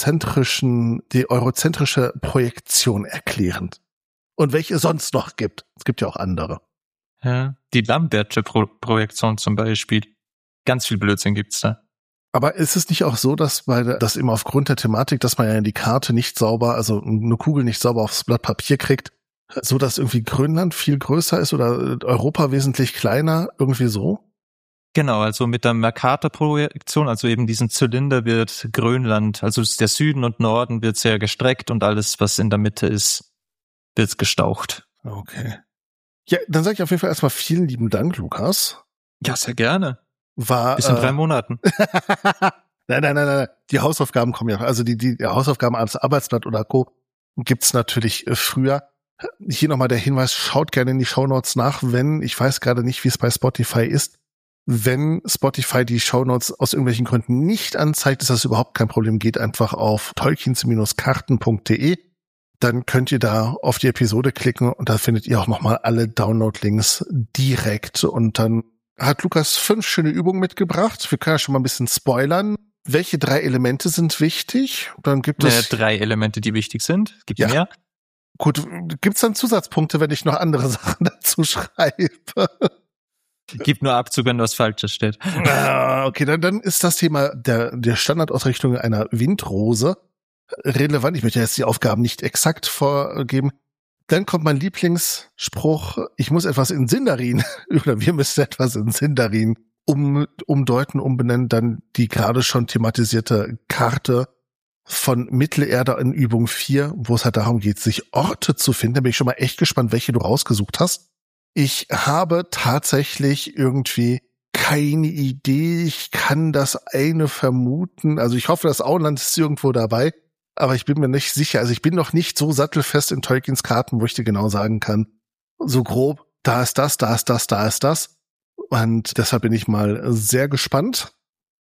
eurozentrische Projektion erklären? Und welche es sonst noch gibt. Es gibt ja auch andere. Ja, die Lambertsche Projektion zum Beispiel. Ganz viel Blödsinn gibt's da. Aber ist es nicht auch so, dass das immer aufgrund der Thematik, dass man ja die Karte nicht sauber, also eine Kugel nicht sauber aufs Blatt Papier kriegt, so dass irgendwie Grönland viel größer ist oder Europa wesentlich kleiner, irgendwie so? Genau, also mit der Mercator-Projektion, also eben diesen Zylinder wird Grönland, also der Süden und Norden wird sehr gestreckt und alles, was in der Mitte ist, wird gestaucht. Okay. Ja, dann sage ich auf jeden Fall erstmal vielen lieben Dank, Lukas. Ja, sehr gerne. Bis in 3 Monaten. Nein. Die Hausaufgaben kommen ja, also die Hausaufgaben als Arbeitsblatt oder Co. gibt's natürlich früher. Hier nochmal der Hinweis, schaut gerne in die Shownotes nach, ich weiß gerade nicht, wie es bei Spotify ist, wenn Spotify die Shownotes aus irgendwelchen Gründen nicht anzeigt, ist das überhaupt kein Problem, geht einfach auf tolkiens-karten.de, dann könnt ihr da auf die Episode klicken und da findet ihr auch nochmal alle Download-Links direkt und dann hat Lukas 5 schöne Übungen mitgebracht. Wir können ja schon mal ein bisschen spoilern. Welche 3 Elemente sind wichtig? Dann gibt es 3 Elemente, die wichtig sind. Gibt mehr. Gut, gibt's dann Zusatzpunkte, wenn ich noch andere Sachen dazu schreibe? Gibt nur Abzug, wenn was Falsches steht. Okay, dann ist das Thema der Standardausrichtung einer Windrose relevant. Ich möchte jetzt die Aufgaben nicht exakt vorgeben. Dann kommt mein Lieblingsspruch, ich muss etwas in Sindarin, oder wir müssen etwas in Sindarin umdeuten, umbenennen, dann die gerade schon thematisierte Karte von Mittelerde in Übung 4, wo es halt darum geht, sich Orte zu finden. Da bin ich schon mal echt gespannt, welche du rausgesucht hast. Ich habe tatsächlich irgendwie keine Idee. Ich kann das eine vermuten. Also ich hoffe, das Auenland ist irgendwo dabei. Aber ich bin mir nicht sicher. Also ich bin noch nicht so sattelfest in Tolkiens Karten, wo ich dir genau sagen kann, so grob, da ist das, da ist das, da ist das. Und deshalb bin ich mal sehr gespannt.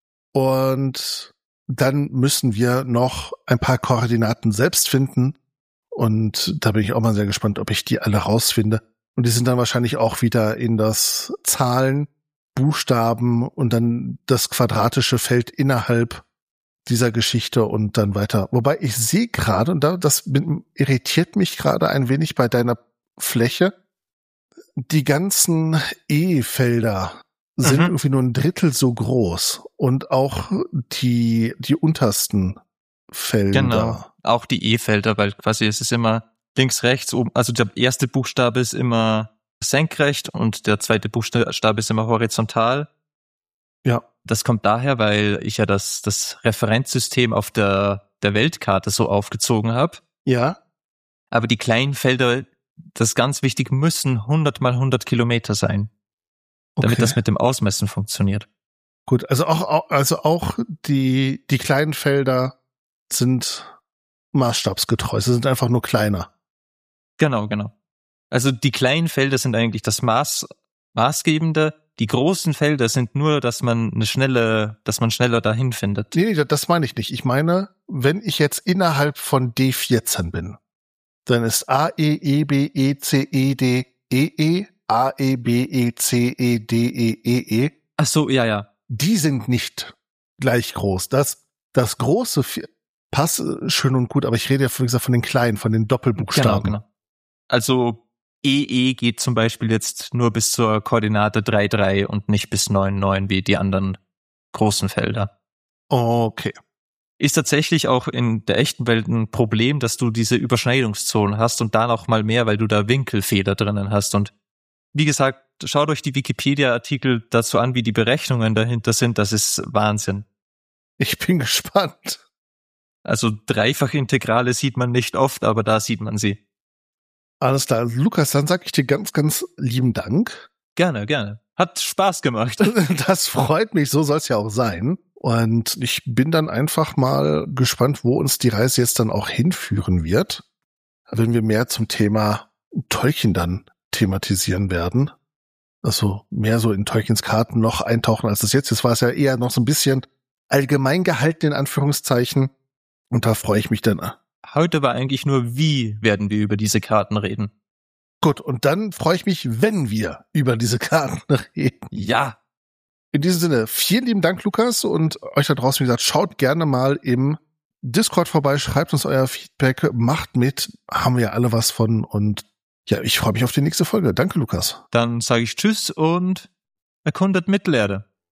Und dann müssen wir noch ein paar Koordinaten selbst finden. Und da bin ich auch mal sehr gespannt, ob ich die alle rausfinde. Und die sind dann wahrscheinlich auch wieder in das Zahlen, Buchstaben und dann das quadratische Feld innerhalb dieser Geschichte und dann weiter. Wobei ich sehe gerade, und das irritiert mich gerade ein wenig bei deiner Fläche, die ganzen E-Felder sind irgendwie nur ein Drittel so groß und auch die untersten Felder. Genau, auch die E-Felder, weil quasi es ist immer links, rechts, oben. Also der erste Buchstabe ist immer senkrecht und der zweite Buchstabe ist immer horizontal. Ja. Das kommt daher, weil ich ja das Referenzsystem auf der Weltkarte so aufgezogen habe. Ja. Aber die kleinen Felder, das ist ganz wichtig, müssen 100 mal 100 Kilometer sein, damit das mit dem Ausmessen funktioniert. Gut, also auch die kleinen Felder sind maßstabsgetreu. Sie sind einfach nur kleiner. Genau. Also die kleinen Felder sind eigentlich das Maßgebende. Die großen Felder sind nur, dass man schneller dahin findet. Nee, das meine ich nicht. Ich meine, wenn ich jetzt innerhalb von D14 bin, dann ist A, E, E, B, E, C, E, D, E, E, A, E, B, E, C, E, D, E, E, E. Ach so, ja. Die sind nicht gleich groß. Das große Pass schön und gut, aber ich rede ja, wie gesagt, von den kleinen, von den Doppelbuchstaben. Genau. Also EE geht zum Beispiel jetzt nur bis zur Koordinate 3,3 und nicht bis 9,9 wie die anderen großen Felder. Okay. Ist tatsächlich auch in der echten Welt ein Problem, dass du diese Überschneidungszonen hast und da noch mal mehr, weil du da Winkelfehler drinnen hast. Und wie gesagt, schaut euch die Wikipedia-Artikel dazu an, wie die Berechnungen dahinter sind. Das ist Wahnsinn. Ich bin gespannt. Also Dreifachintegrale sieht man nicht oft, aber da sieht man sie. Alles klar. Lukas, dann sage ich dir ganz, ganz lieben Dank. Gerne. Hat Spaß gemacht. Das freut mich, so soll es ja auch sein. Und ich bin dann einfach mal gespannt, wo uns die Reise jetzt dann auch hinführen wird, wenn wir mehr zum Thema Tolkien dann thematisieren werden. Also mehr so in Tolkiens Karten noch eintauchen als das jetzt. Jetzt war es ja eher noch so ein bisschen allgemein gehalten, in Anführungszeichen. Und da freue ich mich dann. Heute war eigentlich nur, wie werden wir über diese Karten reden. Gut, und dann freue ich mich, wenn wir über diese Karten reden. Ja. In diesem Sinne, vielen lieben Dank, Lukas, und euch da draußen, wie gesagt, schaut gerne mal im Discord vorbei, schreibt uns euer Feedback, macht mit, haben wir ja alle was von, und ja, ich freue mich auf die nächste Folge. Danke, Lukas. Dann sage ich Tschüss und erkundet Mittelerde.